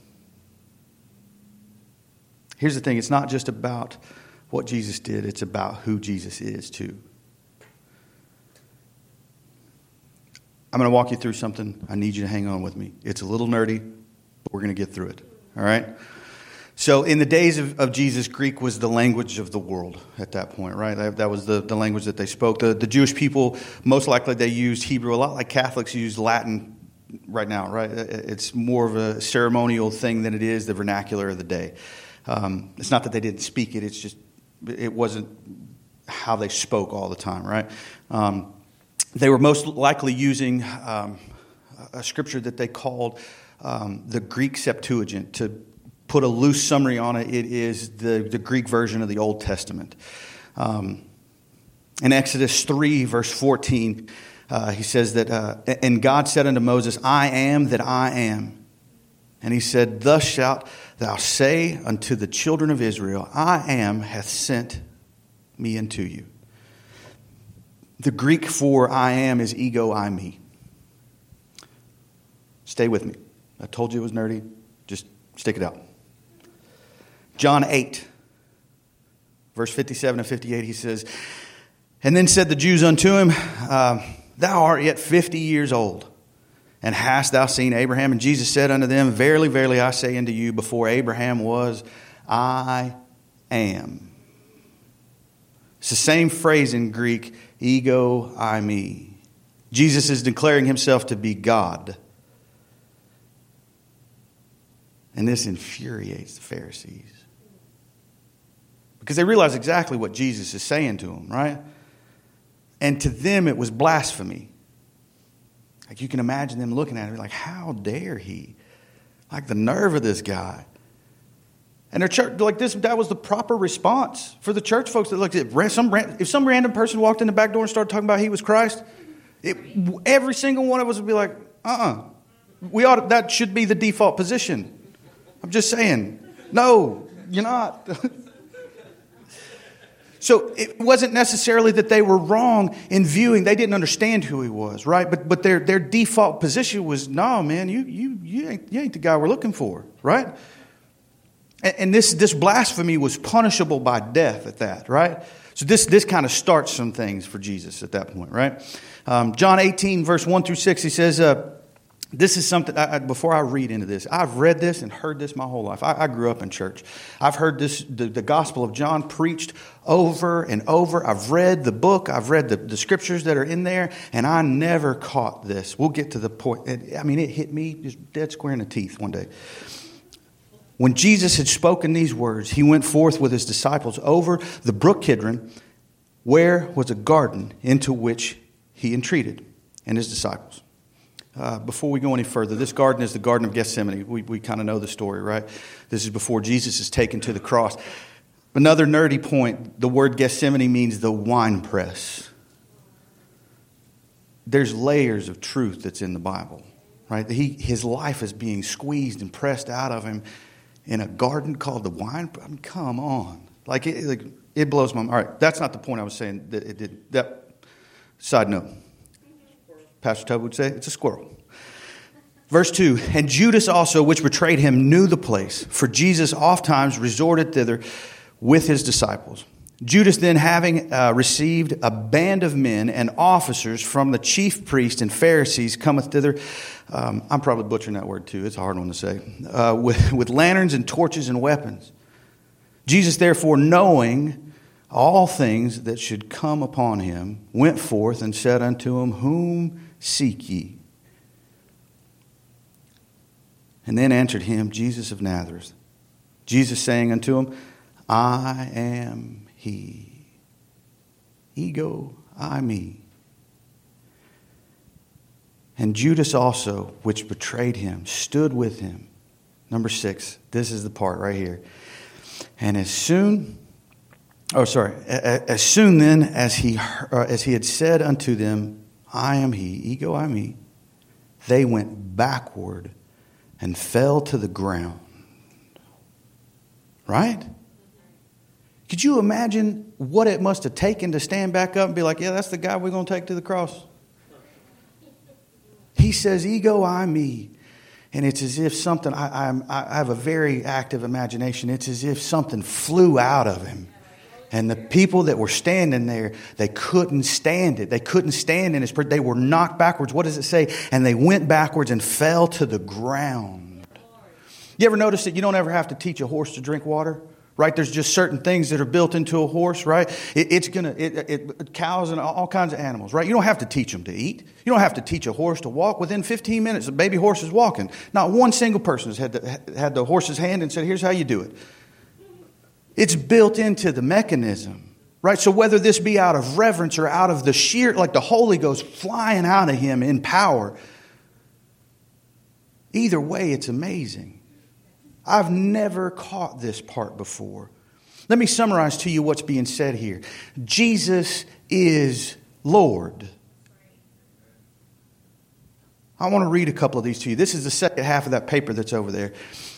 Here's the thing. It's not just about what Jesus did. It's about who Jesus is, too. I'm going to walk you through something. I need you to hang on with me. It's a little nerdy, but we're going to get through it. All right? So in the days of Jesus, Greek was the language of the world at that point, right? That was the language that they spoke. The Jewish people, most likely they used Hebrew, a lot like Catholics use Latin right now, right? It's more of a ceremonial thing than it is the vernacular of the day. It's not that they didn't speak it, it's just it wasn't how they spoke all the time, right? They were most likely using a scripture that they called the Greek Septuagint. To put a loose summary on it, it is the Greek version of the Old Testament. In Exodus 3, verse 14, he says that, and God said unto Moses, I am that I am. And he said, thus shalt thou say unto the children of Israel, I am hath sent me unto you. The Greek for I am is ego, I, me. Stay with me. I told you it was nerdy. Just stick it out. John 8, verse 57 and 58, he says, and then said the Jews unto him, thou art yet 50 years old, and hast thou seen Abraham? And Jesus said unto them, verily, verily, I say unto you, before Abraham was, I am. It's the same phrase in Greek, ego, I, me. Jesus is declaring himself to be God. And this infuriates the Pharisees, because they realize exactly what Jesus is saying to them, right? And to them it was blasphemy. Like, you can imagine them looking at it like, how dare he? Like, the nerve of this guy. And their church, like this, that was the proper response for the church folks that looked at if some random person walked in the back door and started talking about he was Christ, every single one of us would be like, that should be the default position. I'm just saying, no, you're not. So it wasn't necessarily that they were wrong in viewing. They didn't understand who he was, right? But their default position was, no, man, you ain't the guy we're looking for, right? And this blasphemy was punishable by death at that, right? So this kind of starts some things for Jesus at that point, right? John 18, verse 1 through 6, he says, this is something, before I read into this, I've read this and heard this my whole life. I grew up in church. I've heard this, the Gospel of John preached over and over. I've read the book. I've read the scriptures that are in there, and I never caught this. We'll get to the point. It hit me just dead square in the teeth one day. When Jesus had spoken these words, he went forth with his disciples over the brook Kidron, where was a garden into which he entreated and his disciples. Before we go any further, this garden is the Garden of Gethsemane. We kind of know the story, right? This is before Jesus is taken to the cross. Another nerdy point, the word Gethsemane means the wine press. There's layers of truth that's in the Bible, right? His life is being squeezed and pressed out of him in a garden called the wine. I mean, come on. It blows my mind. All right, that's not the point I was saying. That it did. That side note. Pastor Tub would say, it's a squirrel. Verse 2, and Judas also, which betrayed him, knew the place, for Jesus oftentimes resorted thither with his disciples. Judas then, having received a band of men and officers from the chief priests and Pharisees, cometh thither. I'm probably butchering that word too. It's a hard one to say. With lanterns and torches and weapons. Jesus, therefore, knowing all things that should come upon him, went forth and said unto him, whom seek ye? And then answered him Jesus of Nazareth. Jesus saying unto him, I am he. ego, I, me. And Judas also, which betrayed him, stood with him. Number 6, this is the part right here. And as soon then as he had said unto them, I am he, ego, I, me, they went backward and fell to the ground. Right? Could you imagine what it must have taken to stand back up and be like, yeah, that's the guy we're going to take to the cross? He says, ego, I, me. And it's as if something, I have a very active imagination. It's as if something flew out of him. And the people that were standing there, they couldn't stand it. They couldn't stand in his presence. They were knocked backwards. What does it say? And they went backwards and fell to the ground. You ever notice that you don't ever have to teach a horse to drink water? Right? There's just certain things that are built into a horse, right? Cows and all kinds of animals, right? You don't have to teach them to eat. You don't have to teach a horse to walk. Within 15 minutes, a baby horse is walking. Not one single person has had the horse's hand and said, here's how you do it. It's built into the mechanism, right? So whether this be out of reverence or out of the sheer, like the Holy Ghost flying out of him in power, either way, it's amazing. I've never caught this part before. Let me summarize to you what's being said here. Jesus is Lord. I want to read a couple of these to you. This is the second half of that paper that's over there.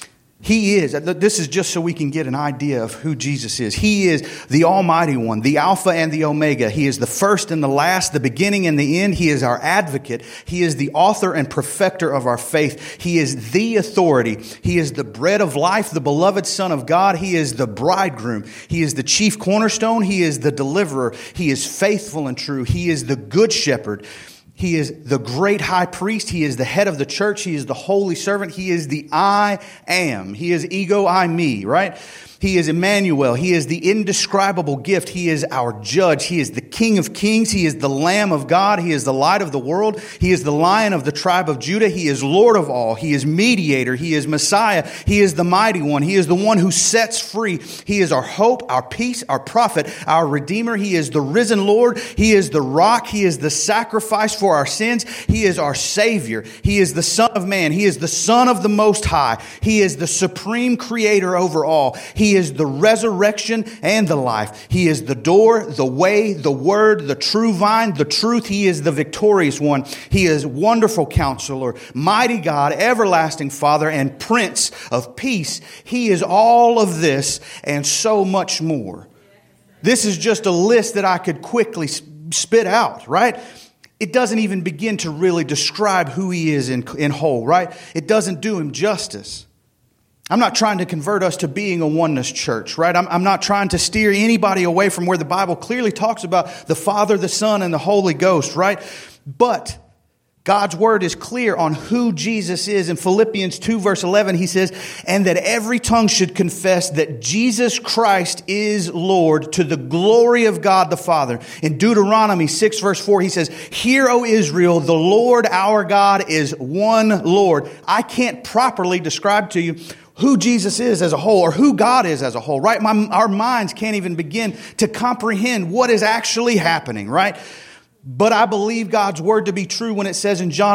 He is. This is just so we can get an idea of who Jesus is. He is the Almighty One, the Alpha and the Omega. He is the first and the last, the beginning and the end. He is our advocate. He is the author and perfecter of our faith. He is the authority. He is the bread of life, the beloved Son of God. He is the bridegroom. He is the chief cornerstone. He is the deliverer. He is faithful and true. He is the good shepherd. He is the great high priest. He is the head of the church. He is the holy servant. He is the I am. He is ego, I, me, right? He is Emmanuel. He is the indescribable gift. He is our judge. He is the King of kings. He is the Lamb of God. He is the light of the world. He is the Lion of the tribe of Judah. He is Lord of all. He is mediator. He is Messiah. He is the mighty one. He is the one who sets free. He is our hope, our peace, our prophet, our redeemer. He is the risen Lord. He is the rock. He is the sacrifice for our sins. He is our Savior. He is the Son of Man. He is the Son of the Most High. He is the supreme creator over all. He is the resurrection and the life. He is the door, the way, the word, the true vine, the truth. He is the victorious one. He is wonderful counselor, mighty God, everlasting Father, and Prince of Peace. He is all of this and so much more. This is just a list that I could quickly spit out, right? It doesn't even begin to really describe who he is in whole, right? It doesn't do him justice. I'm not trying to convert us to being a oneness church, right? I'm not trying to steer anybody away from where the Bible clearly talks about the Father, the Son, and the Holy Ghost, right? But God's word is clear on who Jesus is. In Philippians 2 verse 11, he says, and that every tongue should confess that Jesus Christ is Lord to the glory of God the Father. In Deuteronomy 6 verse 4, he says, hear, O Israel, the Lord our God is one Lord. I can't properly describe to you who Jesus is as a whole, or who God is as a whole, right? Our minds can't even begin to comprehend what is actually happening, right? But I believe God's word to be true when it says in John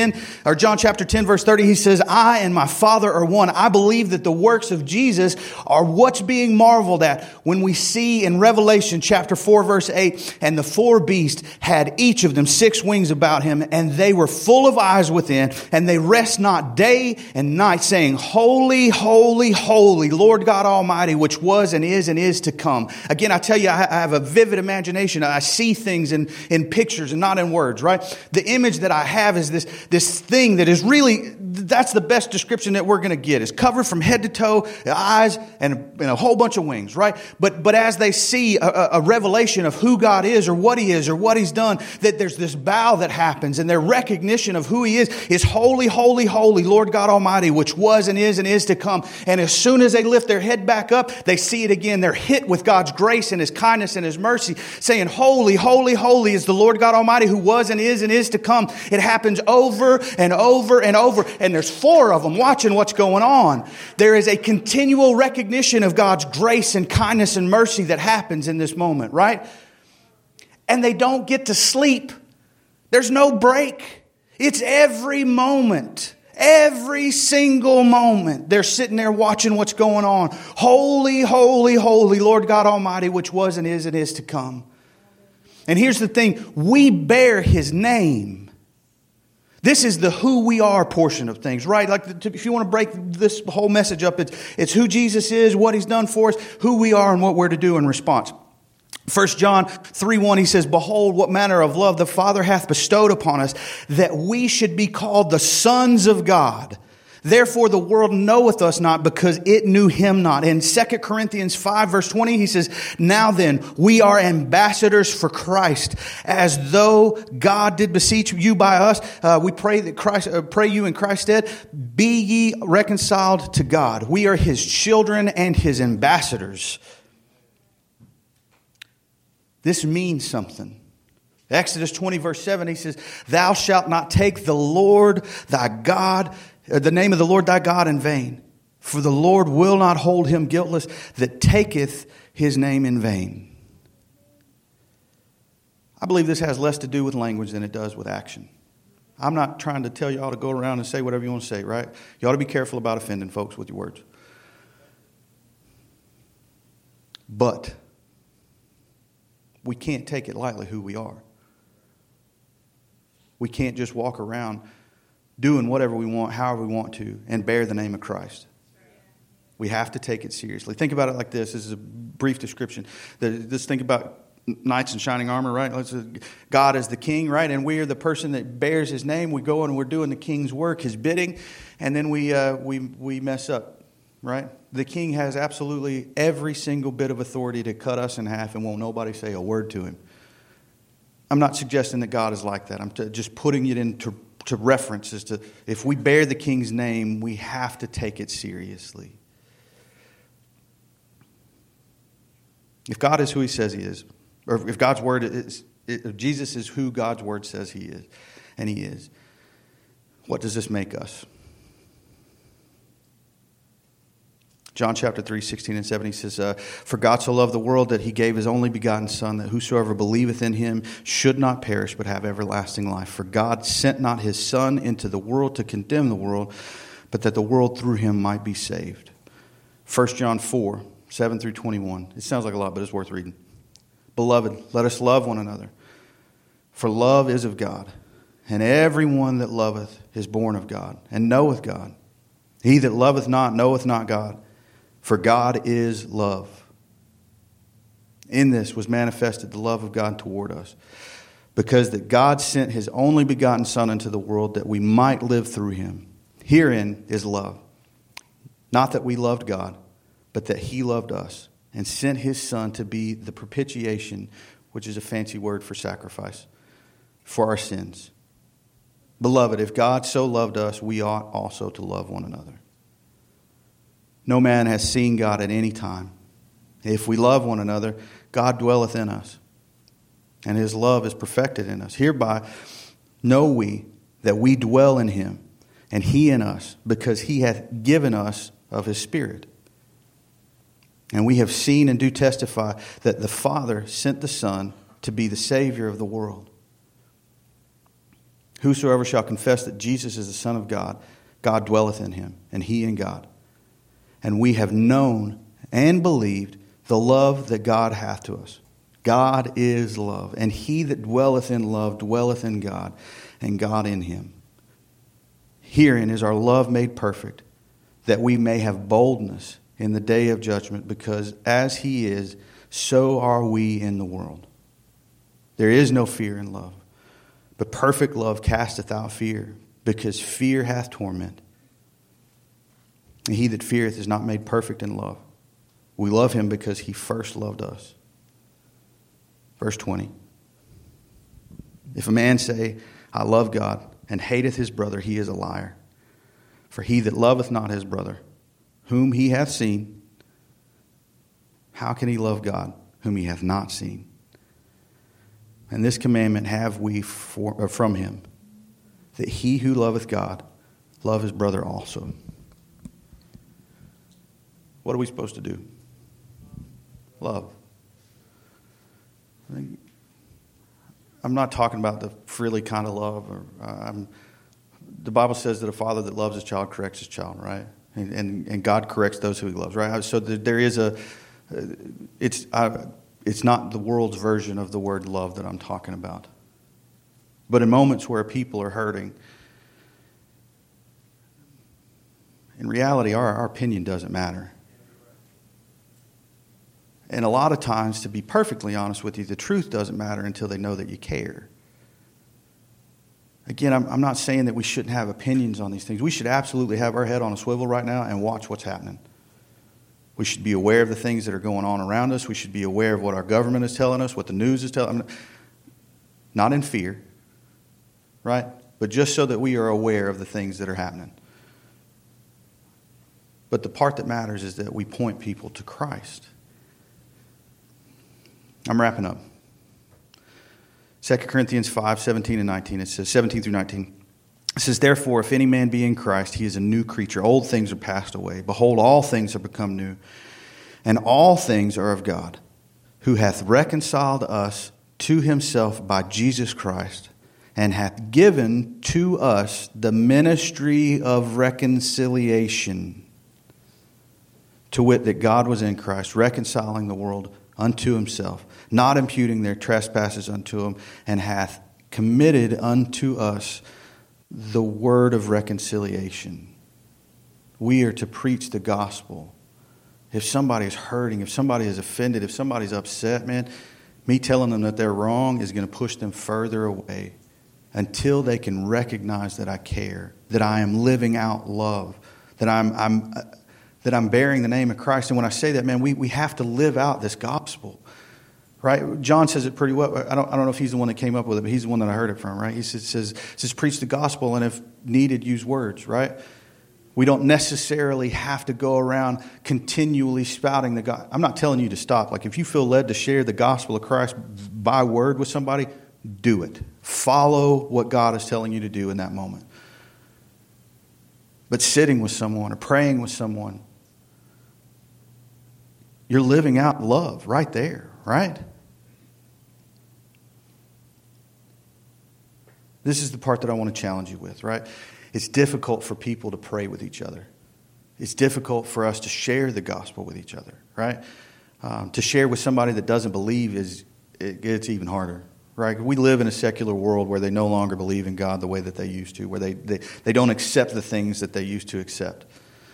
chapter 10 verse 30, he says, I and my Father are one. I believe that the works of Jesus are what's being marveled at when we see in Revelation chapter 4 verse 8, and the 4 beasts had each of them 6 wings about him, and they were full of eyes within, and they rest not day and night, saying, holy, holy, holy, Lord God Almighty, which was and is to come. Again, I tell you, I have a vivid imagination. I see things in pictures and not in words, right? The image that I have is this thing that is really, that's the best description that we're going to get. It's covered from head to toe, the eyes, and a whole bunch of wings, right? But as they see a revelation of who God is or what he is or what he's done, that there's this bow that happens, and their recognition of who he is holy, holy, holy, Lord God Almighty, which was and is to come. And as soon as they lift their head back up, they see it again. They're hit with God's grace and his kindness and his mercy, saying, holy, holy, holy is the Lord God Almighty, who was and is to come. It happens over and over and over. And there's 4 of them watching what's going on. There is a continual recognition of God's grace and kindness and mercy that happens in this moment, right? and they don't get to sleep. There's no break. It's every moment. Every single moment, they're sitting there watching what's going on. Holy, holy, holy, Lord God Almighty, which was and is to come. And here's the thing. We bear His name. This is the who we are portion of things, right? Like if you want to break this whole message up, it's who Jesus is, what He's done for us, who we are, and what we're to do in response. 1 John 3:1, he says, "Behold, what manner of love the Father hath bestowed upon us, that we should be called the sons of God. Therefore the world knoweth us not, because it knew Him not." In 2 Corinthians 5 verse 20, he says, "Now then, we are ambassadors for Christ, as though God did beseech you by us. We pray that pray you in Christ's stead, be ye reconciled to God." We are His children and His ambassadors. This means something. Exodus 20 verse 7, he says, "Thou shalt not take the Lord thy God, the name of the Lord thy God in vain. For the Lord will not hold him guiltless that taketh his name in vain." I believe this has less to do with language than it does with action. I'm not trying to tell you all to go around and say whatever you want to say, right? You ought to be careful about offending folks with your words. But we can't take it lightly who we are. We can't just walk around doing whatever we want, however we want to, and bear the name of Christ. We have to take it seriously. Think about it like this. This is a brief description. Just think about knights in shining armor, right? God is the king, right? And we are the person that bears His name. We go and we're doing the king's work, His bidding, and then we mess up. Right? The king has absolutely every single bit of authority to cut us in half, and won't nobody say a word to him. I'm not suggesting that God is like that. I'm just putting it into reference as to if we bear the king's name, we have to take it seriously. If God is who He says He is, or if God's word is, if Jesus is who God's word says He is, and He is, what does this make us? John chapter 3, 16 and 17 says, "For God so loved the world that He gave His only begotten Son, that whosoever believeth in Him should not perish, but have everlasting life. For God sent not His Son into the world to condemn the world, but that the world through Him might be saved." 1 John 4, 7 through 21. It sounds like a lot, but it's worth reading. "Beloved, let us love one another, for love is of God. And every one that loveth is born of God, and knoweth God. He that loveth not knoweth not God, for God is love. In this was manifested the love of God toward us, because that God sent His only begotten Son into the world, that we might live through Him. Herein is love. Not that we loved God, but that He loved us, and sent His Son to be the propitiation," which is a fancy word for sacrifice, "for our sins. Beloved, if God so loved us, we ought also to love one another. No man has seen God at any time. If we love one another, God dwelleth in us, and His love is perfected in us. Hereby know we that we dwell in Him, and He in us, because He hath given us of His Spirit. And we have seen and do testify that the Father sent the Son to be the Savior of the world. Whosoever shall confess that Jesus is the Son of God, God dwelleth in him, and He in God. And we have known and believed the love that God hath to us. God is love, and he that dwelleth in love dwelleth in God, and God in him. Herein is our love made perfect, that we may have boldness in the day of judgment, because as He is, so are we in the world. There is no fear in love, but perfect love casteth out fear, because fear hath torment. And he that feareth is not made perfect in love. We love Him because He first loved us. Verse 20. If a man say, I love God, and hateth his brother, he is a liar. For he that loveth not his brother, whom he hath seen, how can he love God, whom he hath not seen? And this commandment have we from Him, that he who loveth God love his brother also. What are we supposed to do? Love. I'm not talking about the frilly kind of love. The Bible says that a father that loves his child corrects his child, right? And God corrects those who he loves, right? So there is it's not the world's version of the word love that I'm talking about. But in moments where people are hurting, in reality, our opinion doesn't matter. And a lot of times, to be perfectly honest with you, the truth doesn't matter until they know that you care. Again, I'm not saying that we shouldn't have opinions on these things. We should absolutely have our head on a swivel right now and watch what's happening. We should be aware of the things that are going on around us. We should be aware of what our government is telling us, what the news is telling us. Not in fear, right? But just so that we are aware of the things that are happening. But the part that matters is that we point people to Christ. I'm wrapping up. 2 Corinthians 5, 17 and 19. It says, 17 through 19. It says, therefore, if any man be in Christ, he is a new creature. Old things are passed away. Behold, all things have become new. And all things are of God, who hath reconciled us to himself by Jesus Christ, and hath given to us the ministry of reconciliation, to wit, that God was in Christ, reconciling the world unto himself, not imputing their trespasses unto him, and hath committed unto us the word of reconciliation. We are to preach the gospel. If somebody is hurting, if somebody is offended, if somebody's upset, man, me telling them that they're wrong is going to push them further away until they can recognize that I care, that I am living out love, that I'm bearing the name of Christ. And when I say that, man, we have to live out this gospel, right? John says it pretty well. I don't know if he's the one that came up with it, but he's the one that I heard it from, right? He says preach the gospel, and if needed, use words, right? We don't necessarily have to go around continually spouting the gospel. I'm not telling you to stop. Like, if you feel led to share the gospel of Christ by word with somebody, do it. Follow what God is telling you to do in that moment. But sitting with someone or praying with someone, you're living out love right there, right? This is the part that I want to challenge you with, right? It's difficult for people to pray with each other. It's difficult for us to share the gospel with each other, right? To share with somebody that doesn't believe it's even harder, right? We live in a secular world where they no longer believe in God the way that they used to, where they don't accept the things that they used to accept.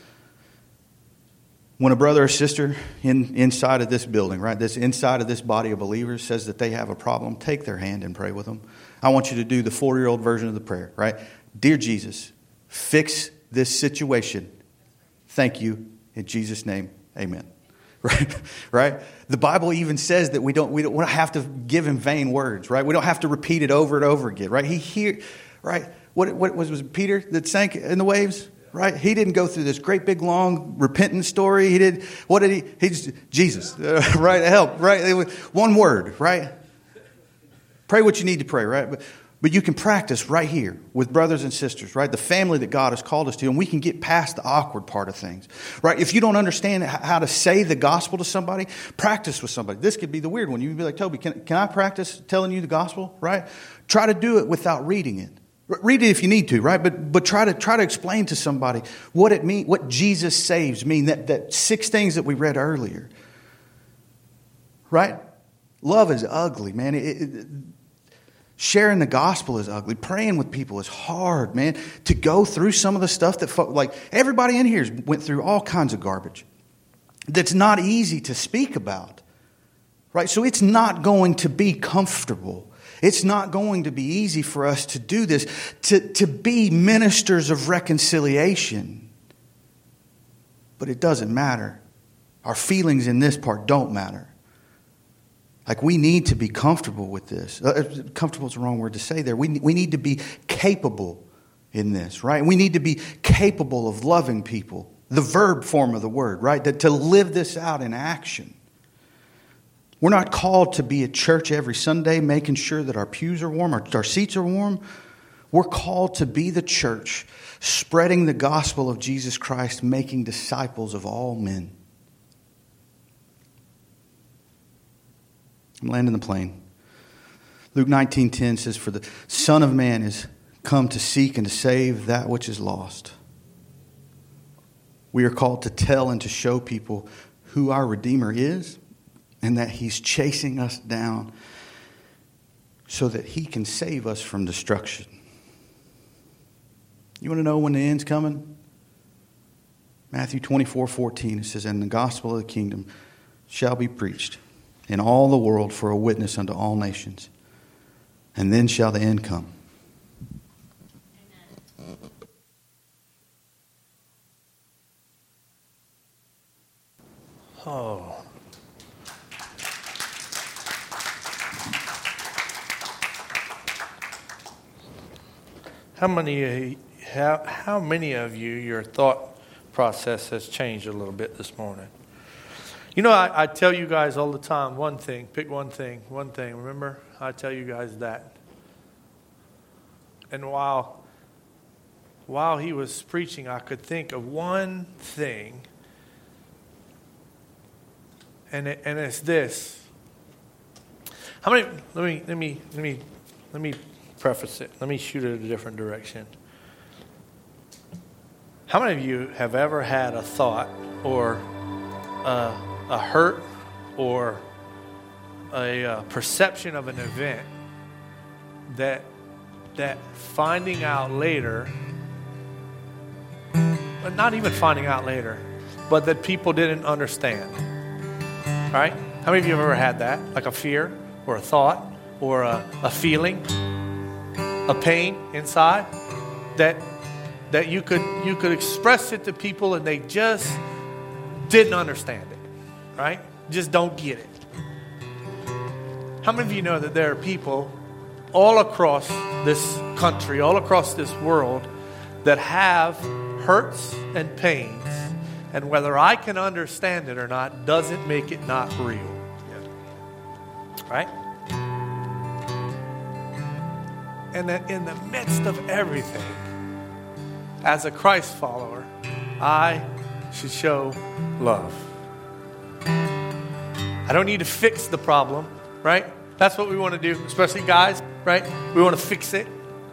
When a brother or sister inside of this building, right, inside of this body of believers says that they have a problem, take their hand and pray with them. I want you to do the 4-year-old version of the prayer, right? Dear Jesus, fix this situation. Thank you. In Jesus' name, amen. Right? The Bible even says that we don't have to give him vain words, right? We don't have to repeat it over and over again, right? Right? What was Peter that sank in the waves? Right? He didn't go through this great big long repentance story. He's Jesus, right? Help, right? One word, right? Pray what you need to pray, right? But you can practice right here with brothers and sisters, right? The family that God has called us to, and we can get past the awkward part of things, right? If you don't understand how to say the gospel to somebody, practice with somebody. This could be the weird one. You can be like, Toby, can I practice telling you the gospel, right? Try to do it without reading it. Read it if you need to, right? But try to explain to somebody what it means, what Jesus saves mean. That 6 things that we read earlier, right? Love is ugly, man. Sharing the gospel is ugly. Praying with people is hard, man. To go through some of the stuff that like everybody in here went through all kinds of garbage that's not easy to speak about, right? So it's not going to be comfortable. It's not going to be easy for us to do this, to be ministers of reconciliation. But it doesn't matter. Our feelings in this part don't matter. Like, we need to be comfortable with this. Comfortable is the wrong word to say there. We need to be capable in this, right? We need to be capable of loving people. The verb form of the word, right? To live this out in action. We're not called to be at church every Sunday making sure that our pews are warm, our seats are warm. We're called to be the church, spreading the gospel of Jesus Christ, making disciples of all men. I'm landing the plane. Luke 19:10 says, "For the Son of Man is come to seek and to save that which is lost." We are called to tell and to show people who our Redeemer is and that He's chasing us down so that He can save us from destruction. You want to know when the end's coming? Matthew 24:14, it says, "And the gospel of the kingdom shall be preached in all the world for a witness unto all nations. And then shall the end come." Oh. How many of you, your thought process has changed a little bit this morning? You know, I tell you guys all the time, one thing, pick one thing. Remember, I tell you guys that. And while he was preaching, I could think of one thing, and it's this. How many? Let me preface it. Let me shoot it a different direction. How many of you have ever had a thought or a hurt or a perception of an event that finding out later, but not even finding out later, but that people didn't understand? All right? How many of you have ever had that? Like a fear or a thought or a feeling, a pain inside that you could express it to people and they just didn't understand it, right? Just don't get it. How many of you know that there are people all across this country, all across this world, that have hurts and pains, and whether I can understand it or not doesn't make it not real, right? And that in the midst of everything, as a Christ follower, I should show love. I don't need to fix the problem, right? That's what we want to do, especially guys, right? We want to fix it.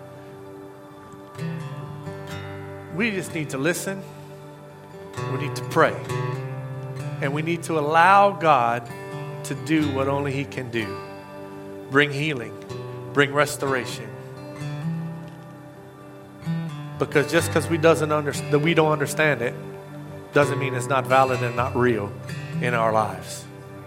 We just need to listen. We need to pray. And we need to allow God to do what only He can do. Bring healing. Bring restoration. Because just because we don't understand it doesn't mean it's not valid and not real in our lives.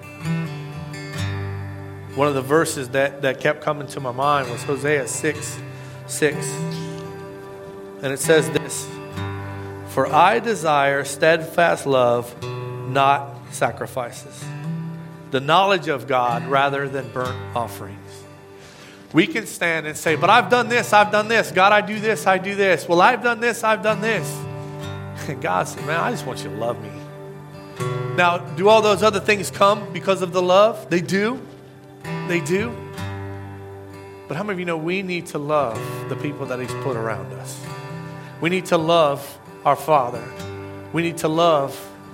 One of the verses that kept coming to my mind was Hosea 6:6. And it says this: "For I desire steadfast love, not sacrifices, the knowledge of God rather than burnt offerings." We can stand and say, "But I've done this. God, I do this. Well, I've done this. And God said, "Man, I just want you to love me." Now, do all those other things come because of the love? They do. They do. But how many of you know we need to love the people that He's put around us? We need to love our Father. We need to love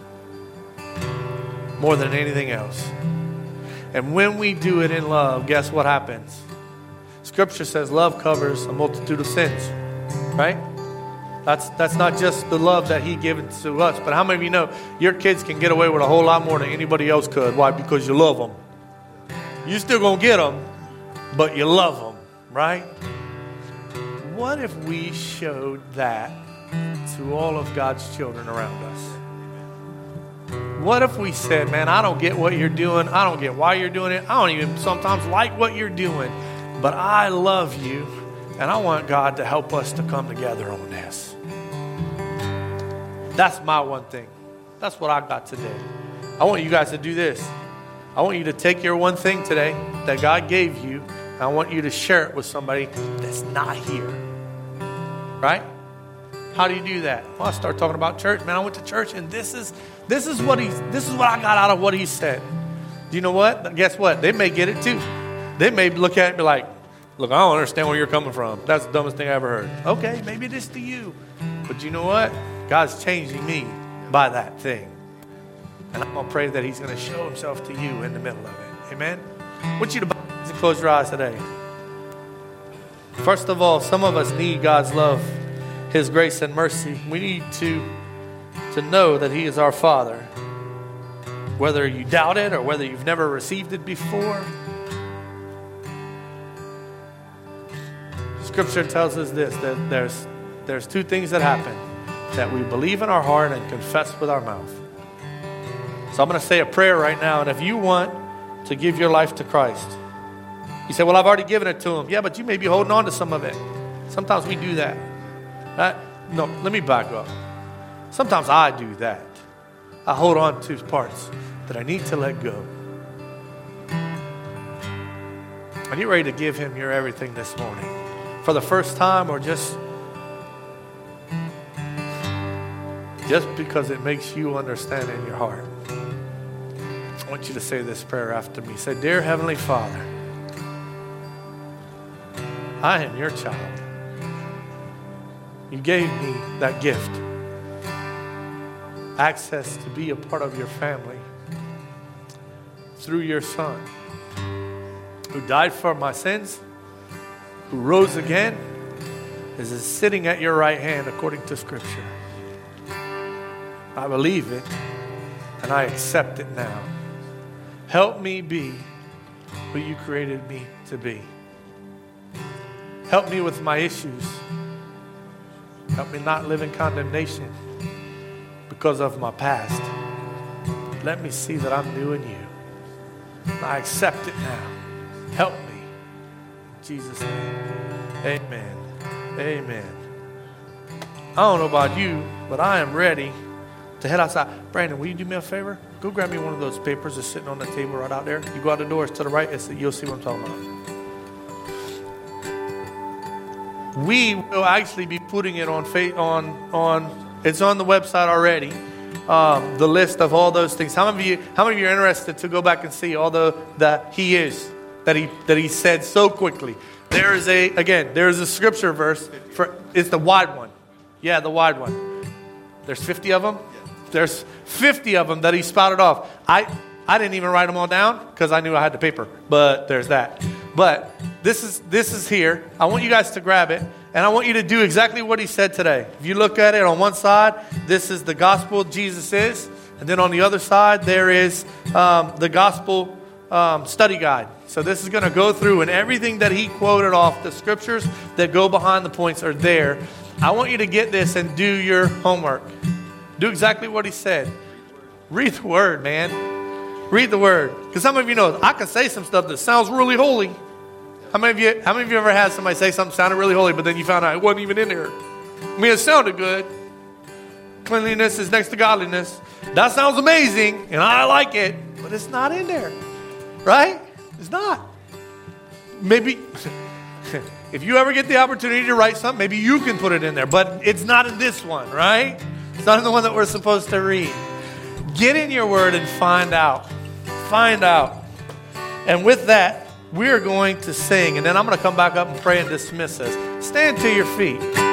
more than anything else. And when we do it in love, guess what happens? Scripture says love covers a multitude of sins, right? That's not just the love that He given to us, but how many of you know your kids can get away with a whole lot more than anybody else could? Why? Because you love them. You're still going to get them, but you love them, right? What if we showed that to all of God's children around us? What if we said, "Man, I don't get what you're doing. I don't get why you're doing it. I don't even sometimes like what you're doing. But I love you, and I want God to help us to come together on this." That's my one thing. That's what I got today. I want you guys to do this. I want you to take your one thing today that God gave you, and I want you to share it with somebody that's not here. Right? How do you do that? Well, I start talking about church. Man, I went to church, and this is what I got out of what he said. Do you know what? Guess what? They may get it too. They may look at it and be like, "Look, I don't understand where you're coming from. That's the dumbest thing I ever heard." Okay, maybe it is to you. But you know what? God's changing me by that thing. And I'm going to pray that He's going to show Himself to you in the middle of it. Amen? I want you to close your eyes today. First of all, some of us need God's love, His grace and mercy. We need to know that He is our Father. Whether you doubt it or whether you've never received it before. Scripture tells us this, that there's two things that happen. That we believe in our heart and confess with our mouth. So I'm going to say a prayer right now. And if you want to give your life to Christ, you say, well, I've already given it to Him. Yeah, but you may be holding on to some of it. Sometimes we do that. No, let me back up. Sometimes I do that. I hold on to parts that I need to let go. Are you ready to give Him your everything this morning? For the first time, or just because it makes you understand in your heart? I want you to say this prayer after me. Say, Dear Heavenly Father, I am your child. You gave me that gift. Access to be a part of your family through your Son, who died for my sins, who rose again, is sitting at your right hand according to Scripture. I believe it and I accept it now. Help me be who you created me to be. Help me with my issues. Help me not live in condemnation because of my past. Let me see that I'm new in you. I accept it now. Help me. In Jesus' name. Amen. Amen. I don't know about you, but I am ready to head outside. Brandon, will you do me a favor? Go grab me one of those papers that's sitting on the table right out there. You go out the doors to the right, you'll see what I'm talking about. We will actually be putting it on it's on the website already. The list of all those things. How many of you are interested to go back and see all that he said so quickly? There is a scripture verse it's the wide one. Yeah, the wide one. There's 50 of them. There's 50 of them that he spouted off. I didn't even write them all down because I knew I had the paper. But there's that. But this is here. I want you guys to grab it. And I want you to do exactly what he said today. If you look at it on one side, this is the gospel Jesus is. And then on the other side, there is the gospel study guide. So this is going to go through, and everything that he quoted off, the scriptures that go behind the points are there. I want you to get this and do your homework. Do exactly what he said. Read the word, man. Read the word. Because some of you know, I can say some stuff that sounds really holy. How many of you ever had somebody say something sounded really holy, but then you found out it wasn't even in there? I mean, it sounded good. Cleanliness is next to godliness. That sounds amazing, and I like it, but it's not in there. Right? It's not. Maybe if you ever get the opportunity to write something, maybe you can put it in there, but it's not in this one, right? It's not in the one that we're supposed to read. Get in your word and find out. Find out. And with that, we're going to sing, and then I'm going to come back up and pray and dismiss us. Stand to your feet.